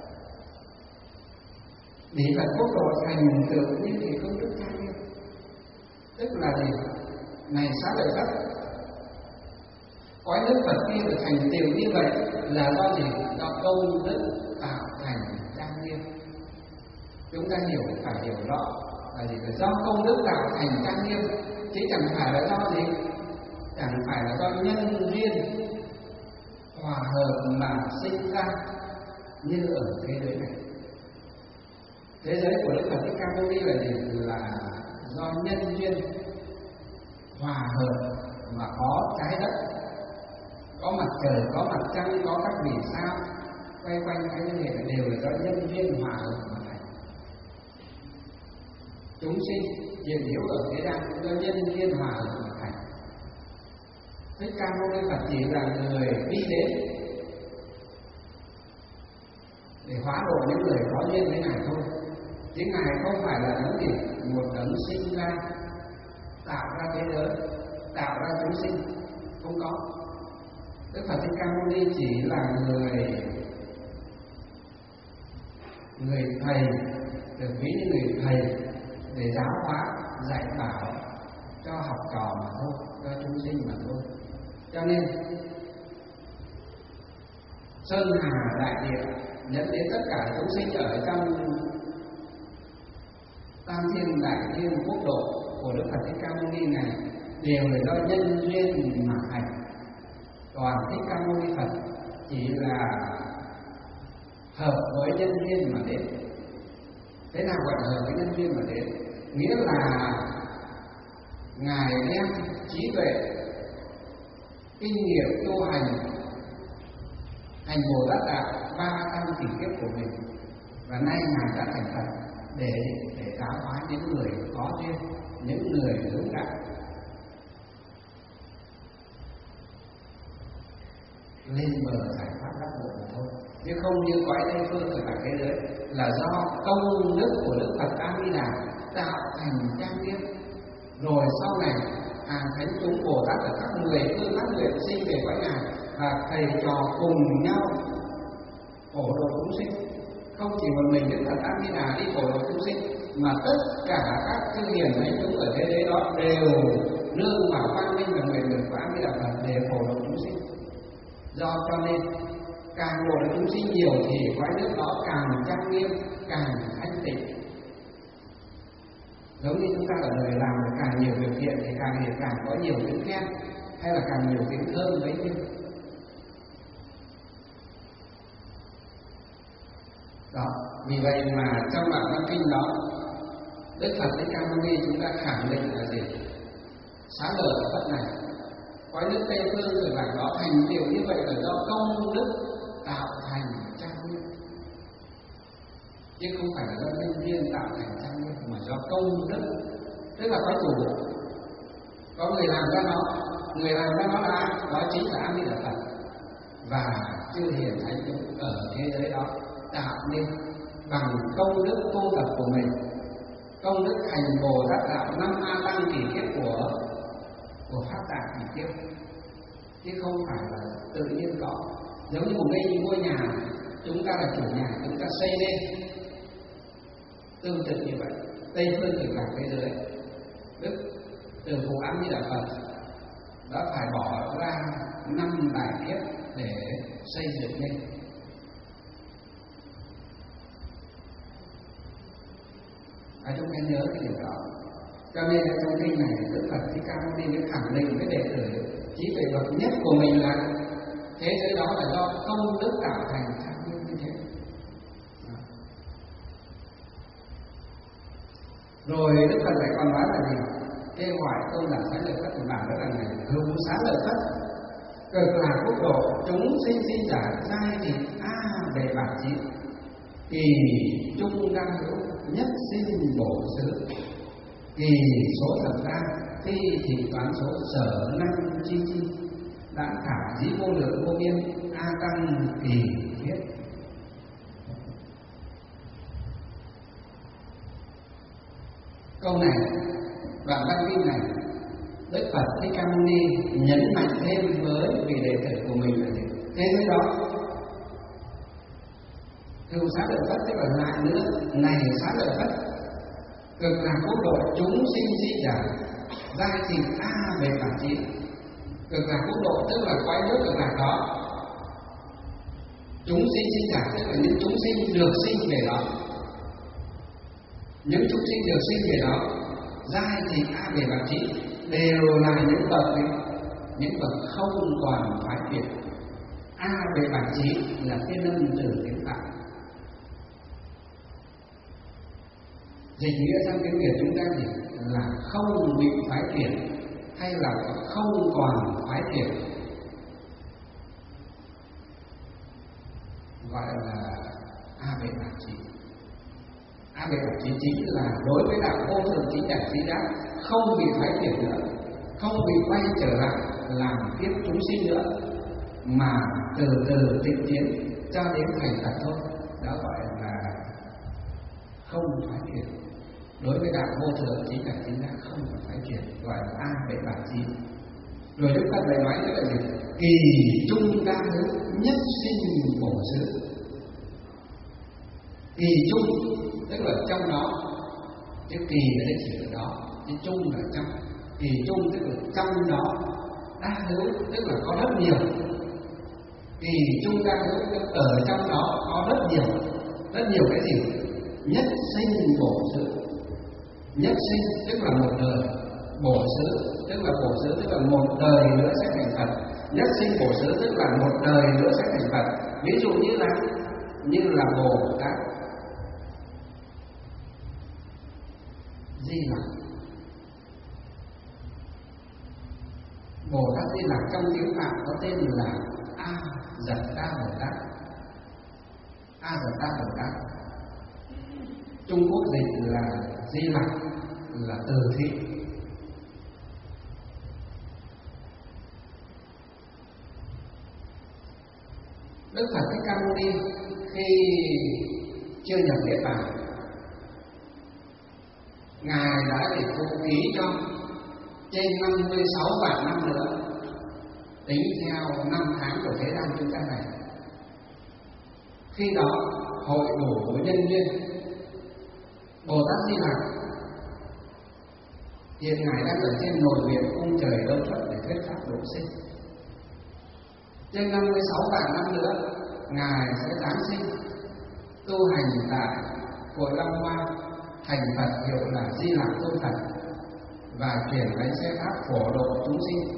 để Phật quốc độ thành tựu như thì công đức trang nghiêm. Tức là gì? Này xá lợi Phất, cõi nước Phật kia được thành tựu như vậy là do gì? Do công đức tạo thành trang nghiêm. Chúng ta phải hiểu rõ là gì? Là do công đức tạo thành trang nghiêm, chứ chẳng phải là do gì? Chẳng phải là do nhân duyên hòa hợp mà sinh ra như ở thế giới này. Thế giới của Đức Phật Thích Ca Mâu Ni là gì? Là do nhân duyên hòa hợp mà có trái đất, có mặt trời, có mặt trăng, có các vì sao quay quanh cái nhân hệ, đều là do nhân duyên hòa hợp mà thành. Chúng sinh hiện hữu ở thế gian cũng do nhân duyên hòa hợp mà thành. Thích Ca Mâu Ni Phật chỉ là người đi đến để hóa độ những người có duyên với Ngài thôi, chứ Ngài không phải là đấng gì một đấng sinh ra tạo ra thế giới, tạo ra chúng sinh, không có. Đức Phật Thích Ca Mâu Ni chỉ là người thầy, được ví như người thầy để giáo hóa, dạy bảo cho học trò mà thôi, cho chúng sinh mà thôi. Cho nên Sơn Hà Đại Địa dẫn đến tất cả chúng sinh ở trong Tam Thiên Đại Thiên Quốc độ của Đức Phật Thích Ca Mâu Ni này đều là do nhân duyên mà thành. Còn Thích Ca Mâu Ni Phật chỉ là hợp với nhân duyên mà đến. Thế nào gọi là hợp với nhân duyên mà đến? Nghĩa là Ngài đem trí tuệ, kinh nghiệm tu hành Bồ Tát đạo 300 kỷ kiếp của mình, và nay Ngài đã thành Phật để giáo hóa những người có duyên, những người hướng đạo. Lên bờ giải thoát đắc ngộ mà thôi, chứ không như cõi Tây Phương ở cả thế giới là do công đức của Đức Phật A Di Đà tạo thành trang nghiêm. Rồi sau này hàng thánh chúng Bồ Tát ở các mười phương phát nguyện sinh về cõi Ngài và thầy trò cùng nhau phổ độ chúng sinh. Không chỉ một mình Đức Phật A Di Đà đi phổ độ chúng sinh, mà tất cả các chư hiền thánh chúng ở thế giới đó đều nương vào quang minh và nguyện lực của A Di Đà Phật để phổ độ chúng sinh. Do cho nên càng phổ độ chúng sinh nhiều thì cõi nước đó càng trang nghiêm, càng thanh tịnh. Giống như chúng ta ở đời làm được càng nhiều việc thiện thì càng có nhiều tiếng khen, hay là càng nhiều tiếng thơm bấy nhiêu. Đó, vì vậy mà trong bản văn kinh đó, Đức Phật Thích Ca Mâu Ni chúng ta khẳng định là gì? Xá lợi Phất này, cõi nước Tây Phương Cực Lạc đó thành tựu như vậy là do công đức tạo thành trang nghiêm, chứ không phải là do nhân duyên tạo thành trang nghiêm, mà do công đức. Tức là có chủ, có người làm ra nó, người làm ra nó là ai? Đó chính là A Di Đà Phật và chư hiền thánh chúng ở thế giới đó tạo nên bằng công đức tu tập của mình, công đức hành Bồ Tát đạo 5 A Tăng kỷ kiếp của Pháp Tạng kỷ kiếp, chứ không phải là tự nhiên có. Giống như một ngôi nhà, chúng ta là chủ nhà, chúng ta xây lên. Tương tự như vậy, Tây Phương Cực Lạc thế giới, Đức Từ Phụ A Di Đà Phật đã phải bỏ ra 5 đại kiếp để xây dựng lên. Chúng ta nhớ cái điều đó. Cho nên trong kinh này Đức Phật Thích Ca Mâu Ni mới khẳng định với đệ tử trí tuệ bậc nhất của mình là thế giới đó là do công đức tạo thành trang nghiêm như thế. Rồi Đức Phật lại còn nói là gì? Kêu gọi tôn giả Xá Lợi Phất của bản đó là này: hữu Xá Lợi Phất, cực lạc quốc độ, chúng sinh sinh giả, giai thì về bản trí, kỳ trung đăng hữu, nhất sinh bổ xứ, kỳ số thật ra, phi thì toán số, sở năng chi chi, đãng thả dĩ vô lượng vô biên, a tăng kỳ thiết. Câu này, đoạn văn kinh này, Đức Phật Thích Ca Mâu Ni nhấn mạnh thêm với vị đệ tử của mình là gì? Thế giới đó, hữu Xá Lợi Phất, tức là lại nữa, này Xá Lợi Phất, cực lạc quốc độ, chúng sinh di giả, giai thì về bản trí. Cực lạc quốc độ tức là quái nước cực lạc đó, chúng sinh sinh giả tức là những chúng sinh được sinh về đó, những chúng sinh được sinh về đó, giai thì về bản trí, đều là những bậc không còn thoái biệt. Về bản trí là thiên âm từ tiếng Phạn. Dịch nghĩa sang tiếng Việt chúng ta thì là không bị thoái biệt hay là không còn thoái biệt, gọi là về bản trí. Về bản trí chính là đối với đạo vô thượng chính đẳng trí giác, không bị thoái biệt nữa, không bị quay trở lại làm tiếp chúng sinh nữa, mà từ từ tiến tiến cho đến thành Phật thôi. Đó gọi là không thoái biệt. Đối với đạo vô thượng chính đẳng chính giác không có thoái biệt, gọi là về bản trí. Rồi Đức Phật lại nói nữa là gì? Kỳ trung đa hữu, nhất sinh bổ xứ. Kỳ trung tức là trong đó, cái kỳ là đây chỉ ở đó, cái trung là trong. Kỳ trung tức là trong đó, đa hữu tức là có rất nhiều. Kỳ trung đa hữu tức ở trong đó có rất nhiều cái gì? Nhất sinh bổ xứ. Nhất sinh tức là một đời, bổ xứ tức là một đời nữa sẽ thành Phật. Nhất sinh bổ xứ tức là một đời nữa sẽ thành Phật. Ví dụ như là Bồ Tát Di Lặc. Bồ Tát Di Lặc trong tiếng Phạn có tên là A Dật Ta Bồ Tát. A Dật Ta Bồ Tát, Trung Quốc dịch là Di Lặc, là từ thị. Đức Phật Thích Ca Mâu Ni khi chưa nhập Niết Bàn, Ngài đã để thu ký cho trên 56 vạn năm nữa, tính theo năm tháng của thế gian chúng ta này. Khi đó hội đủ nhân duyên, Bồ Tát Di Lặc hiện Ngài đang ở trên nội viện cung trời Đông Phật để thuyết pháp độ sinh. Trên 56 vạn năm nữa, Ngài sẽ giáng sinh, tu hành tại Hội Long Hoa, thành Phật hiệu là Di Lặc Tôn Phật, và chuyển bánh xe pháp phổ độ chúng sinh.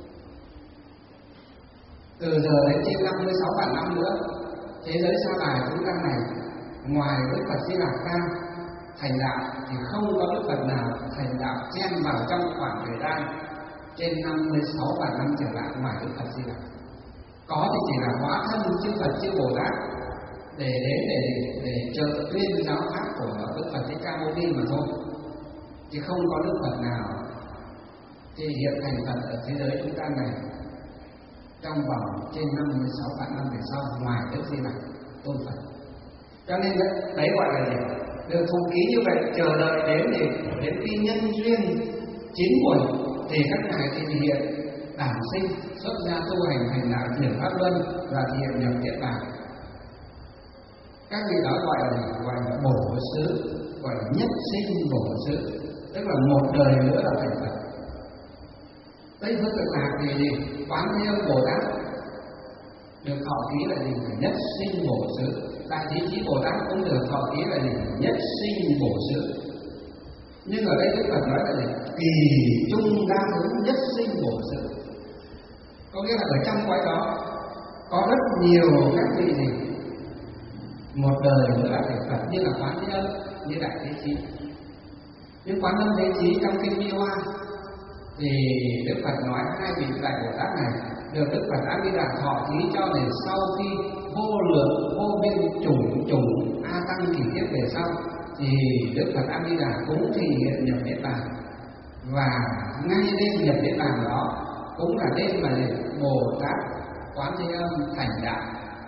Từ giờ đến trên 56 vạn năm nữa, thế giới sa đài chúng ta này, ngoài Đức Phật Di Lặc ra thành đạo thì không có Đức Phật nào thành đạo chen vào trong khoảng thời gian trên 56 vạn năm trở lại ngoài Đức Phật Di Lặc. Có thì chỉ là hóa thân chư Phật chư Bồ Tát để đến để trợ tuyên giáo pháp của Đức Phật Thích Ca Mâu Ni mà thôi, chứ không có Đức Phật nào thì hiện thành Phật ở thế giới chúng ta này trong vòng trên 56 vạn năm về sau ngoài Đức Di Lặc Tôn Phật. Cho nên đấy gọi là gì? Được thu ký như vậy, chờ đợi đến khi nhân duyên chín mùi thì các ngài thì hiện đản sinh, xuất gia tu hành thành đạo chuyển pháp luân và hiện nhập Niết Bàn. Các vị đó gọi là bổ xứ, gọi là nhất sinh bổ xứ, tức là một đời nữa là thành Phật. Tây phương Cực Lạc thì Quán Thế Âm Bồ Tát được thọ ký là gì? Nhất sinh bổ xứ. Đại Thế Chí Bồ Tát cũng được thọ ký là gì? Nhất sinh bổ xứ. Nhưng ở đây Đức Phật nói là gì? Kỳ trung đa hướng nhất sinh bổ sự. Có nghĩa là ở trong cõi đó có rất nhiều các vị gì một đời nữa là thành Phật, như là Quán Thế Âm, như Đại Thế Chí. Nhưng Quán Âm Thế Chí trong kinh Mi Hoa thì Đức Phật nói hai vị Đại Bồ Tát này được Đức Phật A Di Đà thọ thí cho để sau khi vô lượng vô biên chủng a tăng kỷ kiếp về sau thì Đức Phật A Di Đà cũng thì hiện nhập Niết Bàn, và ngay đêm nhập Niết Bàn đó cũng là đêm mà Bồ Tát Quán Thế Âm thành đạo,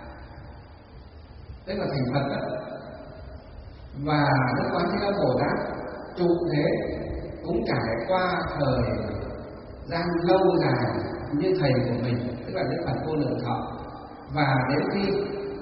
tức là thành Phật đó. Và Đức Quán Thế Âm Bồ Tát trụ thế cũng trải qua thời gian lâu dài như thầy của mình, tức là Đức Phật Vô Lượng Thọ. Và đến khi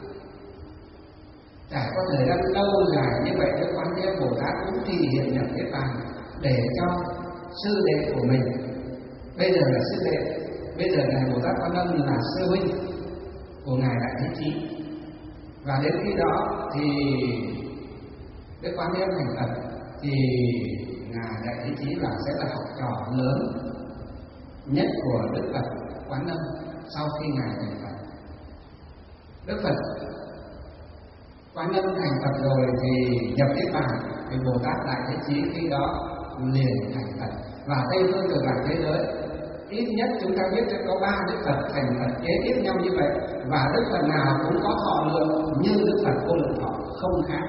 trải qua thời gian lâu dài như vậy, Đức Quán Thế Âm Bồ Tát cũng thì hiện nhập Niết Bàn để cho sư đệ của mình, bây giờ là sư đệ, bây giờ ngài Bồ Tát Quan Âm là sư huynh của ngài Đại Thế Chí. Và đến khi đó thì Đức Quán Thế Âm thành Phật thì ngài Đại Thế Chí sẽ là học trò lớn nhất của Đức Phật Quán Âm sau khi ngài thành Phật. Đức Phật Quán Âm thành Phật rồi thì nhập Niết Bàn, thì Bồ Tát Đại Thế Chí khi đó liền thành Phật. Và Tây phương cực lạc thế giới ít nhất chúng ta biết có 3 Đức Phật thành Phật kế tiếp nhau như vậy, và Đức Phật nào cũng có thọ lượng như Đức Phật Vô Lượng Thọ, không khác.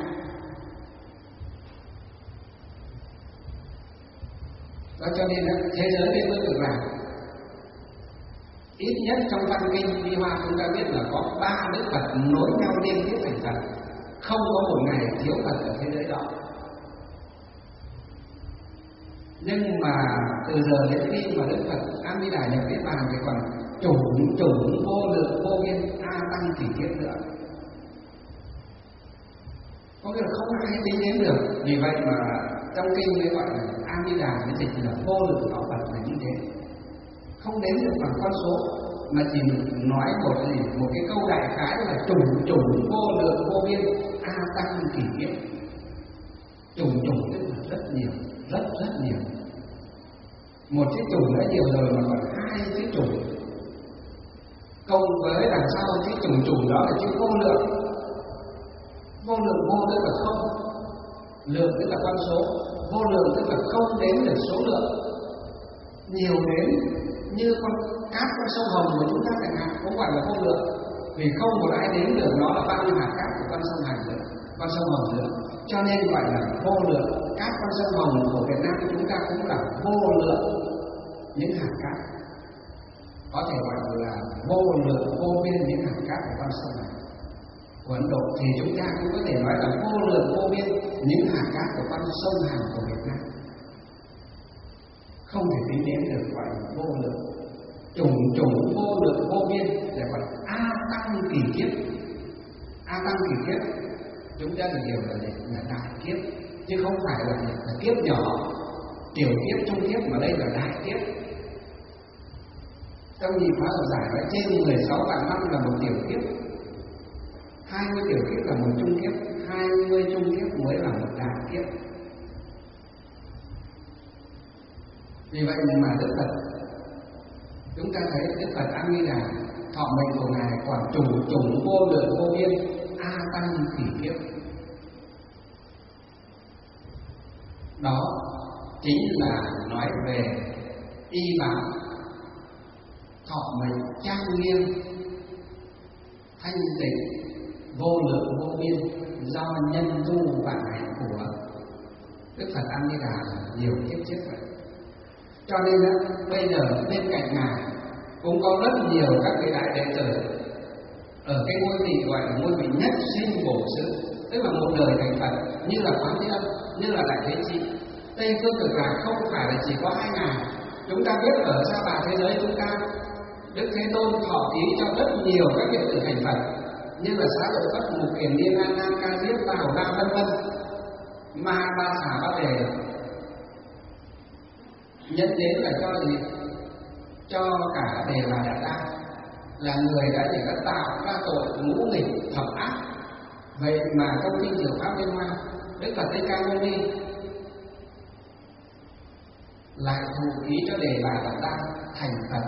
Đó cho nên thế giới Tây phương cực lạc ít nhất trong văn kinh Vi Hoa chúng ta biết là có 3 Đức Phật nối nhau liên tiếp thành Phật, không có một ngày thiếu Phật ở thế giới đó. Nhưng mà từ giờ đến khi mà Đức Phật A Di Đà nhập Niết Bàn thì còn chủng vô lượng vô biên a tăng kỷ kiếp nữa, có nghĩa là không ai tính đến được. Vì vậy mà trong kinh mới gọi là A Di Đà mới dịch là vô lượng thọ Phật là như thế, không đến được bằng con số, mà chỉ nói một cái câu đại khái là chủng vô lượng vô biên a tăng kỷ kiếp. Chủng tức là rất nhiều, rất nhiều. Một chữ chủng đã nhiều rồi mà còn 2 chữ chủng cộng với đằng sau chữ chủng đó là chữ vô lượng. Vô lượng vô tức là không, lượng tức là con số, vô lượng tức là không đếm được số lượng, nhiều đến như con cát trong sông Hồng của chúng ta chẳng hạn cũng gọi là vô lượng, vì không một ai đếm được nó là bao nhiêu hạt cát của con sông Hồng nữa, cho nên gọi là vô lượng. Cát con sông Hồng của Việt Nam chúng ta cũng là vô lượng những hạt cát, có thể gọi là vô lượng vô biên những hạt cát của con sông này. Của Ấn Độ thì chúng ta cũng có thể nói là vô lượng vô biên những hạt cát của con sông Hàn của Việt Nam, không thể tính đến được, gọi là vô lượng. Chủng vô lượng vô biên để gọi là a tăng kỷ kiếp. A tăng kỷ kiếp chúng ta được hiểu là đại kiếp, chứ không phải là kiếp nhỏ, tiểu kiếp, trung kiếp, mà đây là đại kiếp. Trong nhị hóa là giải nói trên 16 vạn năm là một tiểu kiếp, 20 tiểu kiếp là một trung kiếp, 20 trung kiếp mới là một đại kiếp. Vì vậy mà Đức Phật, chúng ta thấy Đức Phật A Di Đà thọ mệnh của ngài quả chủng vô lượng vô biên a tăng kỷ kiếp. Đó chính là nói về y báo thọ mệnh trang nghiêm thanh tịnh vô lượng vô biên do nhân tu vạn hạnh của Đức Phật A Di Đà nhiều kiếp trước vậy. Cho nên bây giờ bên cạnh ngài cũng có rất nhiều các vị đại đệ tử ở cái ngôi vị gọi là ngôi vị nhất sinh bổ sự, tức là một đời thành Phật, như là Quán Thế Âm, như là Đại Thế Chí. Tây phương cực lạc không phải là chỉ có 2 ngài. Chúng ta biết ở Sa Bà thế giới chúng ta, Đức Thế Tôn thọ thí cho rất nhiều các đệ tử thành Phật, như là Xá Lợi Phất, Mục Kiền Liên, A Nan, Ca Diếp, Ba Hầu La vân vân. Mà Ba Xả Ba Đề nhận đến là cho gì? Cho cả Đề Bà Đạt Đa là người đã tạo ra tội ngũ nghịch thập ác. Vậy mà trong kinh Diệu Pháp Liên Hoa, Đức Phật Thích Ca Mâu Ni lại thụ ký cho đề bài Phật đăng thành Phật.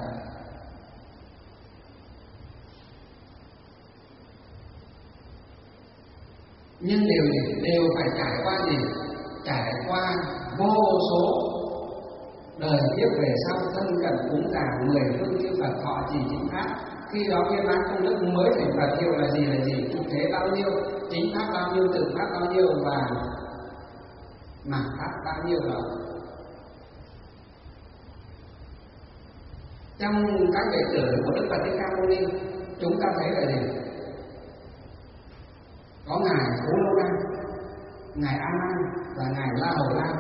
Nhưng điều gì? Đều phải trải qua gì? Trải qua vô số đời tiếp về sau thân cận cúng dường 10 phương chư Phật thọ trì chính pháp. Khi đó viên mãn công đức mới thành Phật. Hiệu là gì? Là gì? Trụ thế bao nhiêu, chính pháp bao nhiêu, tự pháp bao nhiêu và mạt pháp bao nhiêu đó. Trong các đệ tử của Đức Phật Thích Ca Mâu Ni, chúng ta thấy là gì? Có ngài Phú Lâu La, ngài A Nan và ngài La Hầu La,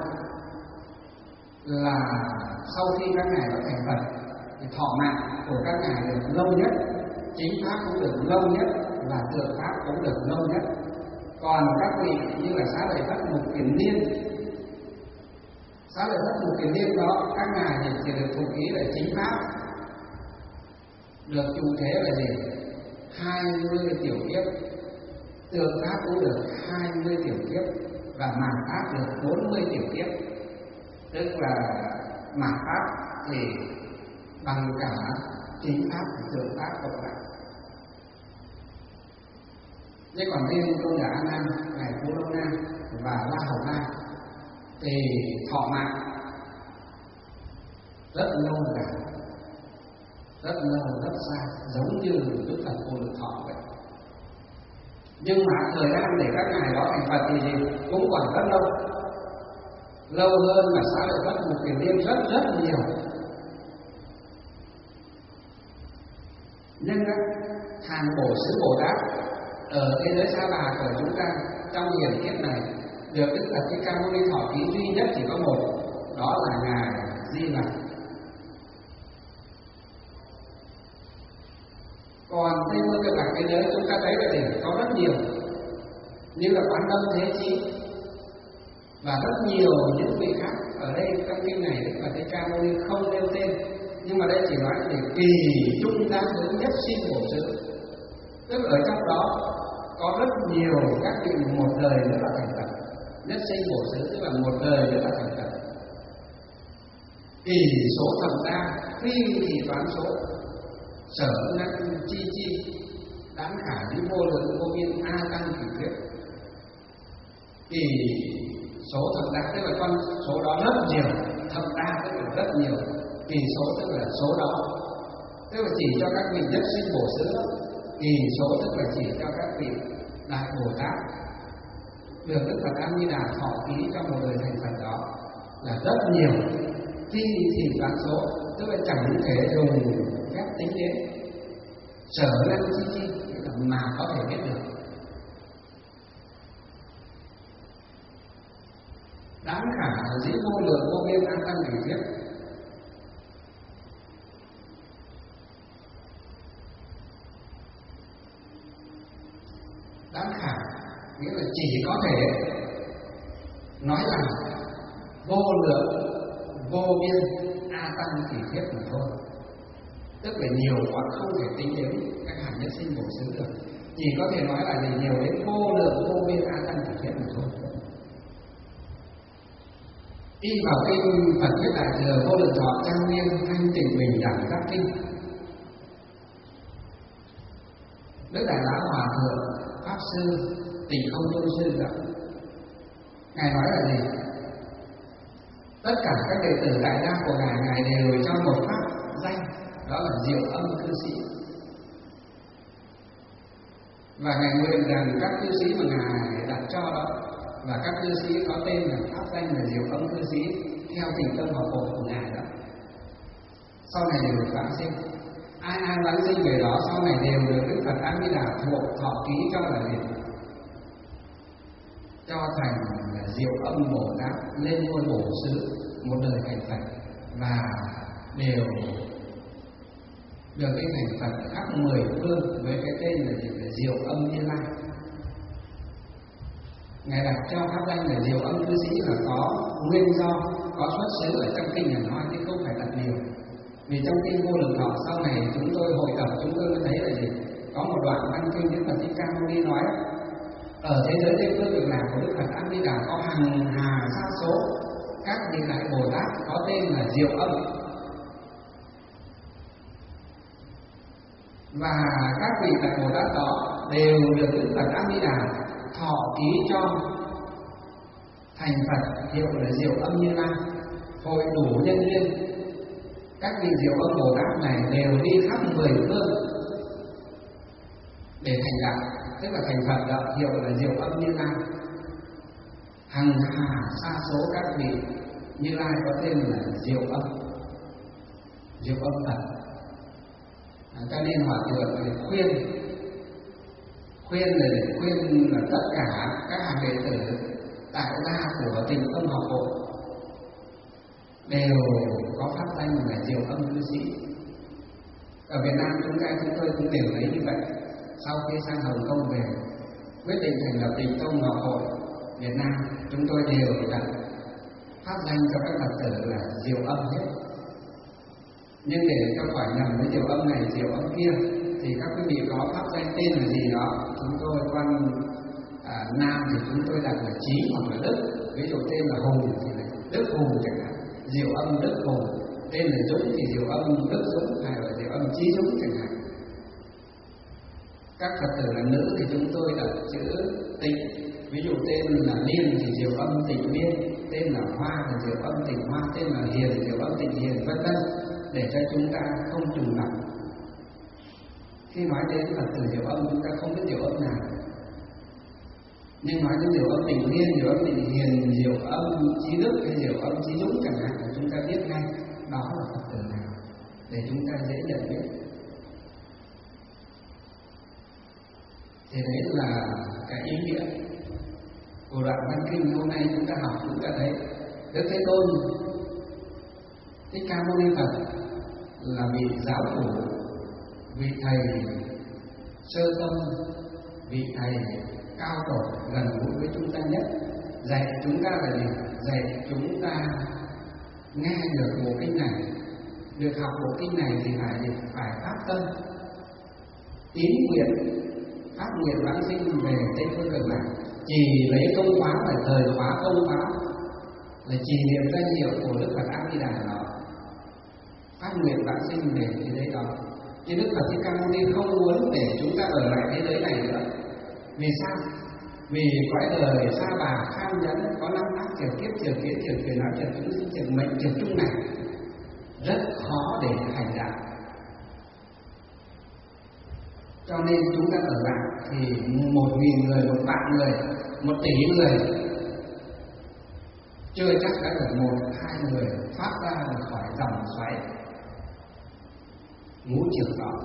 là sau khi các ngài đã thành Phật thì thọ mạng của các ngài được lâu nhất, chính pháp cũng được lâu nhất và tượng pháp cũng được lâu nhất. Còn các vị như là Xá Lợi Phất Mục Kiền Liên, Xá Lợi Phất Mục Kiền Liên đó, các ngài thì chỉ được thụ ký là chính pháp, được trụ thế là gì? 20 tiểu kiếp, tượng pháp cũng được 20 tiểu kiếp và mạt pháp được 40 tiểu kiếp. Tức là mạt pháp thì bằng cả chính pháp và tượng pháp cộng lại. Thế còn riêng tôn giả A Nan, ngài Phú Lâu Na và La Hầu La thì thọ mạng rất lâu dài, rất lâu rất xa, giống như Đức Phật Vô Lượng Thọ vậy. Nhưng mà thời gian để các ngài đó thành Phật thì gì? Cũng còn rất lâu, lâu hơn mà Xá Lợi Phất Mục Kiền Liên rất nhiều. Nhưng hàng Bổ Xứ Bồ Tát ở thế giới Sa Bà của chúng ta trong hiền kiếp này được Đức Phật Thích Ca Mâu Ni thọ ký duy nhất chỉ có một, đó là ngài Di Lặc. Còn Tây Phương Cực Lạc thế giới chúng ta thấy là gì? Có rất nhiều, như là Quán Tâm Thế Chí và rất nhiều những vị khác. Ở đây trong kinh này Đức Phật Thích Ca Mâu Ni không nêu tên, nhưng mà đây chỉ nói về kỳ chúng ta hướng nhất sinh bổ xứ. Tức là ở trong đó có rất nhiều các vị một đời nữa là thành Phật. Nhất sinh bổ xứ tức là một đời nữa là thành Phật. Kỳ số thập đa, phi thì toán số, sở năng chi chi, đáng khả với vô lượng vô biên a tăng kỳ thuyết. Kỳ số thập đa tức là con số đó rất nhiều, thập đa tức là rất nhiều, kỳ số tức là số đó, tức là chỉ cho các vị nhất sinh bổ xứ. Kỳ số tức là chỉ cho các vị đại Bồ Tát được Đức Phật A Di Đà thọ ký trong một đời thành Phật đó là rất nhiều. Phi thì toán số tức là chẳng thể dùng phép tính đến. Sở năng chi chi mà có thể biết được. Đáng khả dĩ vô lượng vô biên an tăng kỳ thuyết. Đáng khả nghĩa là chỉ có thể nói là vô lượng vô biên a tăng kỳ thuyết mà thôi. Tức là nhiều quá không thể tính đến các hạt nhất sinh bổ xứ được. Chỉ có thể nói là nhiều đến vô lượng vô biên a tăng kỳ thuyết mà thôi. Y vào kinh Phật Thuyết Đại Thừa Vô Lượng Thọ Trang Nghiêm Thanh Tịnh Bình Đẳng Giác Kinh, Đức Đại Lão Hòa Thượng Pháp Sư Tịnh Không Tôn Sư đó, ngài nói là gì? Tất cả các đệ tử đại gia của ngài đều cho một pháp danh, đó là Diệu Âm Cư Sĩ. Và ngài nguyện rằng các cư sĩ mà ngài đặt cho đó và các cư sĩ có tên là pháp danh là Diệu Âm Cư Sĩ theo tình tâm học bộ của ngài đó, sau này đều được vãng sinh. Ai vãng sinh về đó sau này đều được Đức Phật A Di Đà thọ ký cho là gì? Cho thành là Diệu Âm Bồ Tát lên ngôi bổ xứ một đời thành Phật, và đều được cái thành Phật khắp 10 phương với cái tên là gì? Là Diệu Âm Như Lai. Ngài đặt cho pháp danh là Diệu Âm Cư Sĩ là có nguyên do, có xuất xứ ở trong kinh này nói chứ không phải đặt điều. Vì trong kinh Vô Lượng Thọ sau này chúng tôi hội tập chúng tôi mới thấy là gì? Có một đoạn văn kinh Đức Phật Thích Ca Mâu Ni nói ở thế giới Tây Phương Cực Lạc của Đức Phật A Di Đà có hàng hà sa số các vị đại Bồ Tát có tên là Diệu Âm. Và các vị đại Bồ Tát đó đều được Đức Phật A Di Đà thọ ký cho thành Phật hiệu là Diệu Âm Như Lai, hội đủ nhân duyên. Các vị Diệu Âm Bồ Tát này đều đi khắp 10 phương để thành đạo, tức là thành Phật đạo hiệu là Diệu Âm Như Lai. Hằng hà sa số các vị Như Lai có tên là Diệu Âm, Diệu Âm Phật. Cho nên Hòa Thượng khuyên là để khuyên là tất cả các hàng đệ tử tại gia của Tịnh Tông Học Hội đều có pháp danh là Diệu Âm cư sĩ. Ở Việt Nam chúng tôi cũng đều thấy như vậy. Sau khi sang Hồng Kông về quyết định thành lập Tịnh Tông Học Hội Việt Nam, chúng tôi đều đặt pháp danh cho các Phật tử là Diệu Âm hết. Nhưng để cho khỏi nhầm với Diệu Âm này, Diệu Âm kia, thì các quý vị có pháp danh tên là gì đó, chúng tôi con nam thì chúng tôi đặt là Trí hoặc là Đức. Ví dụ tên là Hùng thì là Đức Hùng chẳng hạn, Diệu Âm Đức Hùng. Tên là Dũng thì Diệu Âm Đức Dũng, hay là Diệu Âm Trí Dũng chẳng hạn. Các Phật tử là nữ thì chúng tôi đặt chữ Tịnh. Ví dụ tên là Liên thì Diệu Âm Tịnh Liên, tên là Hoa thì Diệu Âm Tịnh Hoa, tên là Hiền thì Diệu Âm Tịnh Hiền, vân vân, để cho chúng ta không trùng lặp. Khi nói đến Phật tử Diệu Âm, chúng ta không biết Diệu Âm nào, nhưng nói đến Diệu Âm Tịnh Liên, Diệu Âm Tịnh Hiền, Diệu Âm Trí Đức hay Diệu Âm Trí Dũng chẳng hạn, thì chúng ta biết ngay đó là Phật tử nào để chúng ta dễ nhận biết. Thì đấy là cái ý nghĩa của đoạn văn kinh hôm nay chúng ta học. Chúng ta thấy Đức Thế Tôn Thích Ca Mâu Ni Phật là vị giáo chủ, vị thầy sơ tâm, vị thầy cao tổ gần gũi với chúng ta nhất. Dạy chúng ta là gì? Dạy chúng ta nghe được bộ kinh này, được học bộ kinh này thì phải phát tâm tín nguyện, phát nguyện vãng sinh về Tây Phương Cực Lạc. Chỉ lấy công khóa phải thời khóa công khóa là trì niệm danh hiệu của Đức Phật A Di Đà đó, phát nguyện vãng sinh về thế giới đó. Nhưng Đức Phật Thích Ca Mâu Ni không muốn để chúng ta ở lại thế giới này nữa. Vì sao? Vì cõi đời sa bà khan nhẫn, có năm ác triều kiếp, triều kiến, triều quyền não, triều chúng sinh, triều mệnh, triều chung này rất khó để hành đạo. Cho nên chúng ta ở lại thì 1.000 người, 1 vạn người, 1 tỷ người chưa chắc đã được 1-2 người thoát ra khỏi dòng xoáy ngũ trường đó,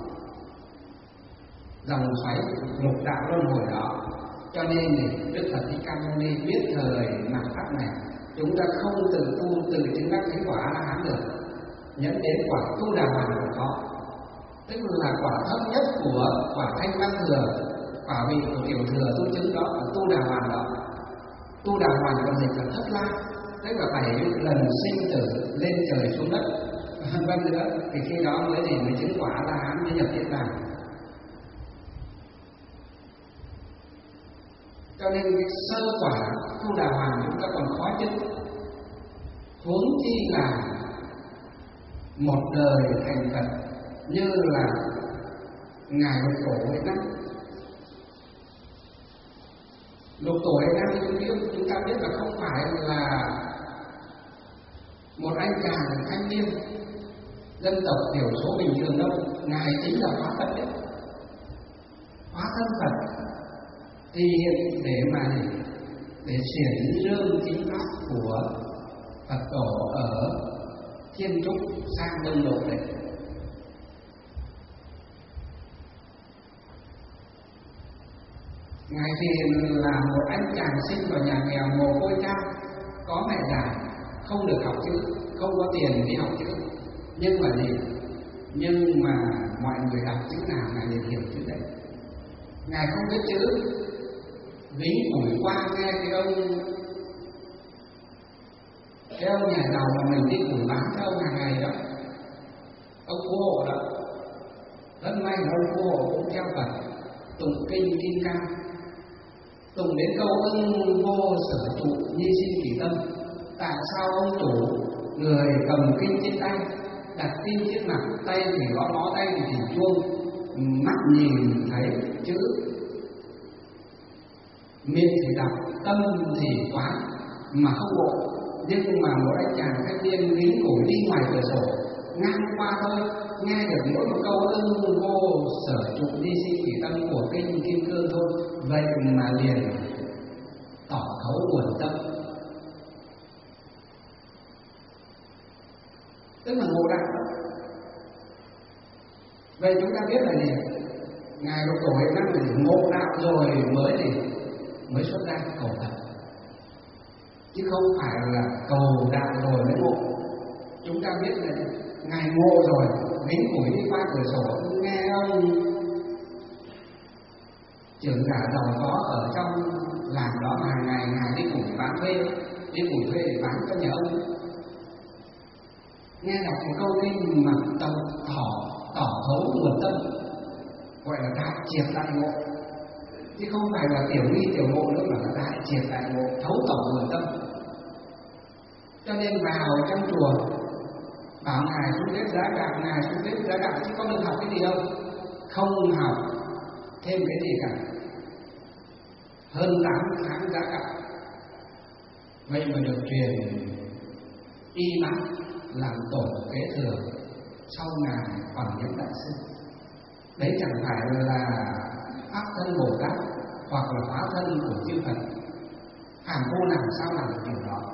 dòng xoáy lục đạo luân hồi đó. Cho nên Đức Phật Thích Ca Mâu Ni biết thời mạt Pháp này chúng ta không tự tu tự chứng đắc cái quả A Hán được, nhẫn đến quả Tu Đà Hoàn của họ, tức là quả thấp nhất của quả Thanh Văn Thừa, quả vị của Tiểu Thừa tu chứng đó là Tu Đà Hoàn đó. Tu Đà Hoàn còn dịch là Thất La, tức là 7 lần sinh tử lên trời xuống đất, vân nữa, thì khi đó mới chứng quả A Hán, mới nhập Niết Bàn. Cho nên cái sơ quả Tu Đà Hoàn chúng ta còn khó chứng, huống chi là một đời thành Phật như là ngài Lục Tổ Huệ Năng. Lục Tổ Huệ Năng chúng ta biết là không phải là một anh chàng thanh niên dân tộc thiểu số bình thường đâu, ngài chính là hóa thân đấy, hóa thân Phật, thì hiện để xiển dương chính pháp của Phật tổ ở Thiên Trúc sang Đông Độ đấy. Ngài thì là một anh chàng sinh vào nhà nghèo mồ côi cha, có mẹ già, không được học chữ, không có tiền đi học chữ, nhưng mà mọi người đọc chữ nào ngài đều hiểu chữ đấy. Ngài không biết chữ, ví củi qua nghe cái ông nhà giàu mà mình đi củi bán cho ông hàng ngày đó, ông phú hộ đó, rất may là ông phú hộ cũng theo Phật tụng kinh Kim Cang, tụng đến câu ưng vô sở trụ nhi sinh kỳ tâm, tại sao ông chủ người cầm kinh trên tay, đặt kinh trên mặt, tay thì gõ ngó, tay thì thỉnh chuông, mắt nhìn thấy chữ, miệng thì đọc, tâm thì quán mà không ngộ. Nhưng mà một anh chàng thanh niên lính củi đi ngoài cửa sổ ngang qua thôi, nghe được mỗi một câu ưng vô sở trụ đi sinh thủy tâm của kinh Kim Cương thôi, vậy mà liền tỏ thấu nguồn tâm, tức là ngộ đạo. Vậy chúng ta biết là gì? Ngài Lục Tổ Huệ Năng là ngộ đạo rồi mới xuất ra cầu thật, chứ không phải là cầu đạo rồi mới ngộ. Chúng ta biết là Ngài ngộ rồi, lính củi đi qua cửa sổ nghe ông trưởng giả giàu có ở trong làng đó mà Ngài đi củi bán thuê, đi củi thuê để bán cho nhà ông, nghe đọc một câu kinh mà tỏ thấu nguồn tâm, gọi là đại triệt đại ngộ, chứ không phải là tiểu nghi tiểu ngộ nữa, mà là đại triệt đại ngộ, thấu tỏ nguồn tâm. Cho nên vào trong chùa bảo Ngài xuống bếp giá gạo, Ngài xuống bếp giá gạo, chứ có được học cái gì đâu, không học thêm cái gì cả. Hơn 8 tháng giá gạo, vậy mà được truyền y bác làm tổ kế thừa sau Ngài Hoàng Nhất Đại Sư. Đấy chẳng phải là pháp thân Bồ Tát hoặc là hóa thân của chư Phật. Hàng cô làm sao làm được điều đó?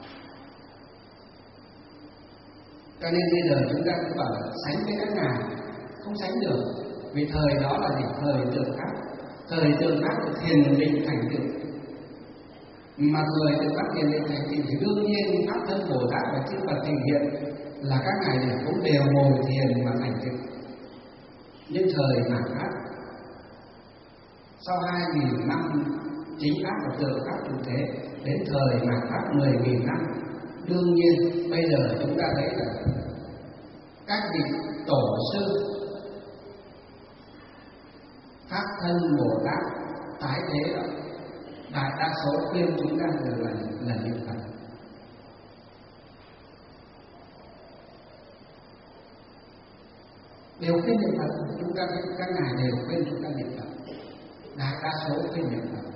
Cho nên bây giờ chúng ta cũng bảo là sánh với các ngài, không sánh được, vì thời đó là gì? Thời tượng pháp. Thời tượng pháp là thiền định thành tựu, mà thời tượng pháp thiền định thành tựu thì đương nhiên pháp thân Bồ Tát và chư Phật trình hiện là các ngài thì cũng đều ngồi thiền mà thành tựu. Nhưng thời mạt Pháp, sau 2.000 năm chính pháp và tượng pháp cũng thế, đến thời mạt Pháp 10.000 năm, đương nhiên bây giờ chúng ta thấy là các vị tổ sư pháp thân Bồ Tát tái thế đó, đại đa số khuyên chúng ta là niệm Phật. Đều khuyên niệm Phật, chúng ta các ngài đều khuyên chúng ta niệm Phật, đại đa số khuyên niệm Phật.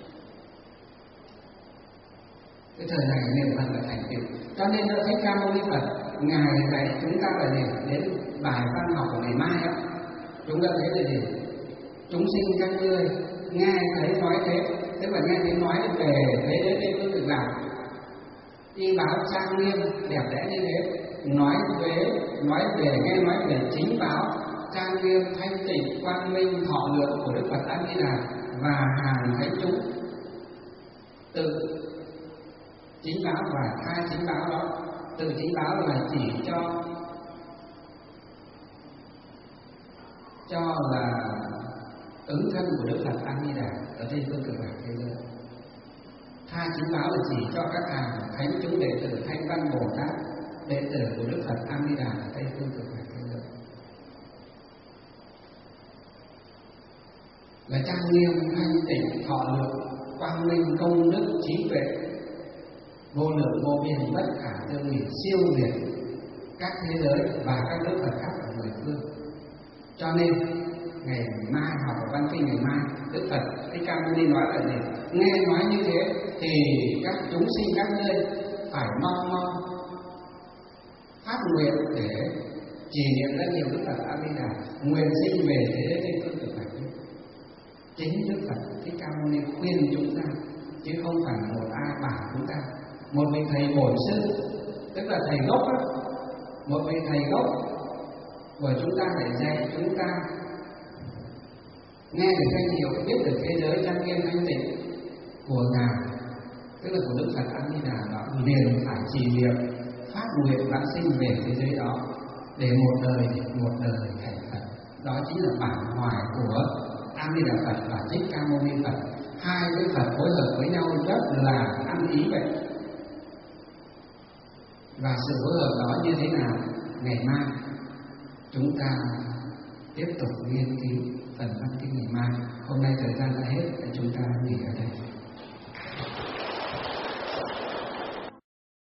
Cái thời này niệm Phật là thành tựu. Cho nên Đức Thích Ca Mâu Ni Phật ngài dạy chúng ta là gì? Đến bài văn học của ngày mai đó, chúng ta thấy là gì? Chúng sinh các ngươi nghe thấy nói thế, tức là nghe thấy nói về thế đến đây tôi được làm y báo trang nghiêm đẹp đẽ như thế, nói về nghe nói về chính báo trang nghiêm thanh tịnh quang minh thọ lượng của Đức Phật A Di Đà và hàng thánh chúng. Tự chính báo và hai chính báo đó, tự chính báo là chỉ cho là ứng thân của Đức Phật A Di Đà ở trên phương cực lạc thế giới. Hai chính báo là chỉ cho các hàng thánh chúng đệ tử Thanh Văn Bồ Tát, đệ tử của Đức Phật A Di Đà ở trên phương cực lạc thế giới. Là trang nghiêm thanh tịnh thọ lượng quang minh công đức trí tuệ vô lượng vô biên bất khả tư nghị, siêu việt các thế giới và các đức Phật khác ở mười phương. Cho nên ngày mai học ở văn kinh ngày mai, Đức Phật Thích Ca Mâu Ni nói là gì? Nghe nói như thế thì các chúng sinh các ngươi phải mau phát nguyện để trì niệm danh hiệu Đức Phật A Di Đà, nguyện sinh về thế giới trên phương cực lạc. Chính Đức Phật Thích Ca Mâu Ni khuyên chúng ta, chứ không phải một ai bảo chúng ta. Một vị thầy bổn sư, tức là thầy gốc đó, một vị thầy gốc của chúng ta để dạy chúng ta nghe được danh hiệu, biết được thế giới trang nghiêm thanh tịnh của Ngài, tức là của Đức Phật A Di Đà đó, liền phải trì niệm phát nguyện vãng sinh về thế giới đó để một đời thành Phật. Đó chính là bản hoài của A Di Đà Phật và Thích Ca Mâu Ni Phật. Hai cái Phật phối hợp với nhau rất là ăn ý vậy. Và sự phối hợp đó như thế nào? Ngày mai chúng ta tiếp tục nghiên cứu phần văn kinh ngày mai. Hôm nay thời gian đã hết, chúng ta nghỉ ở đây.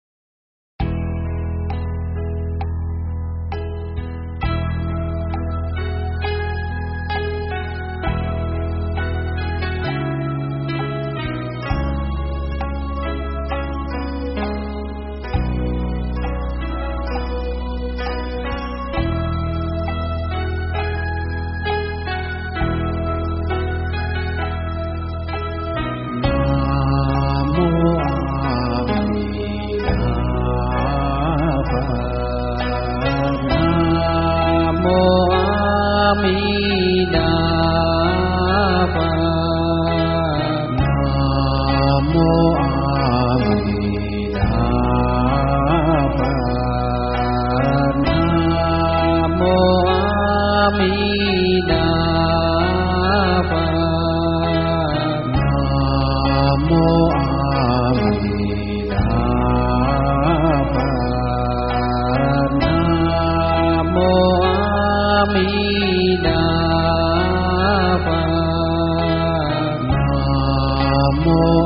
mô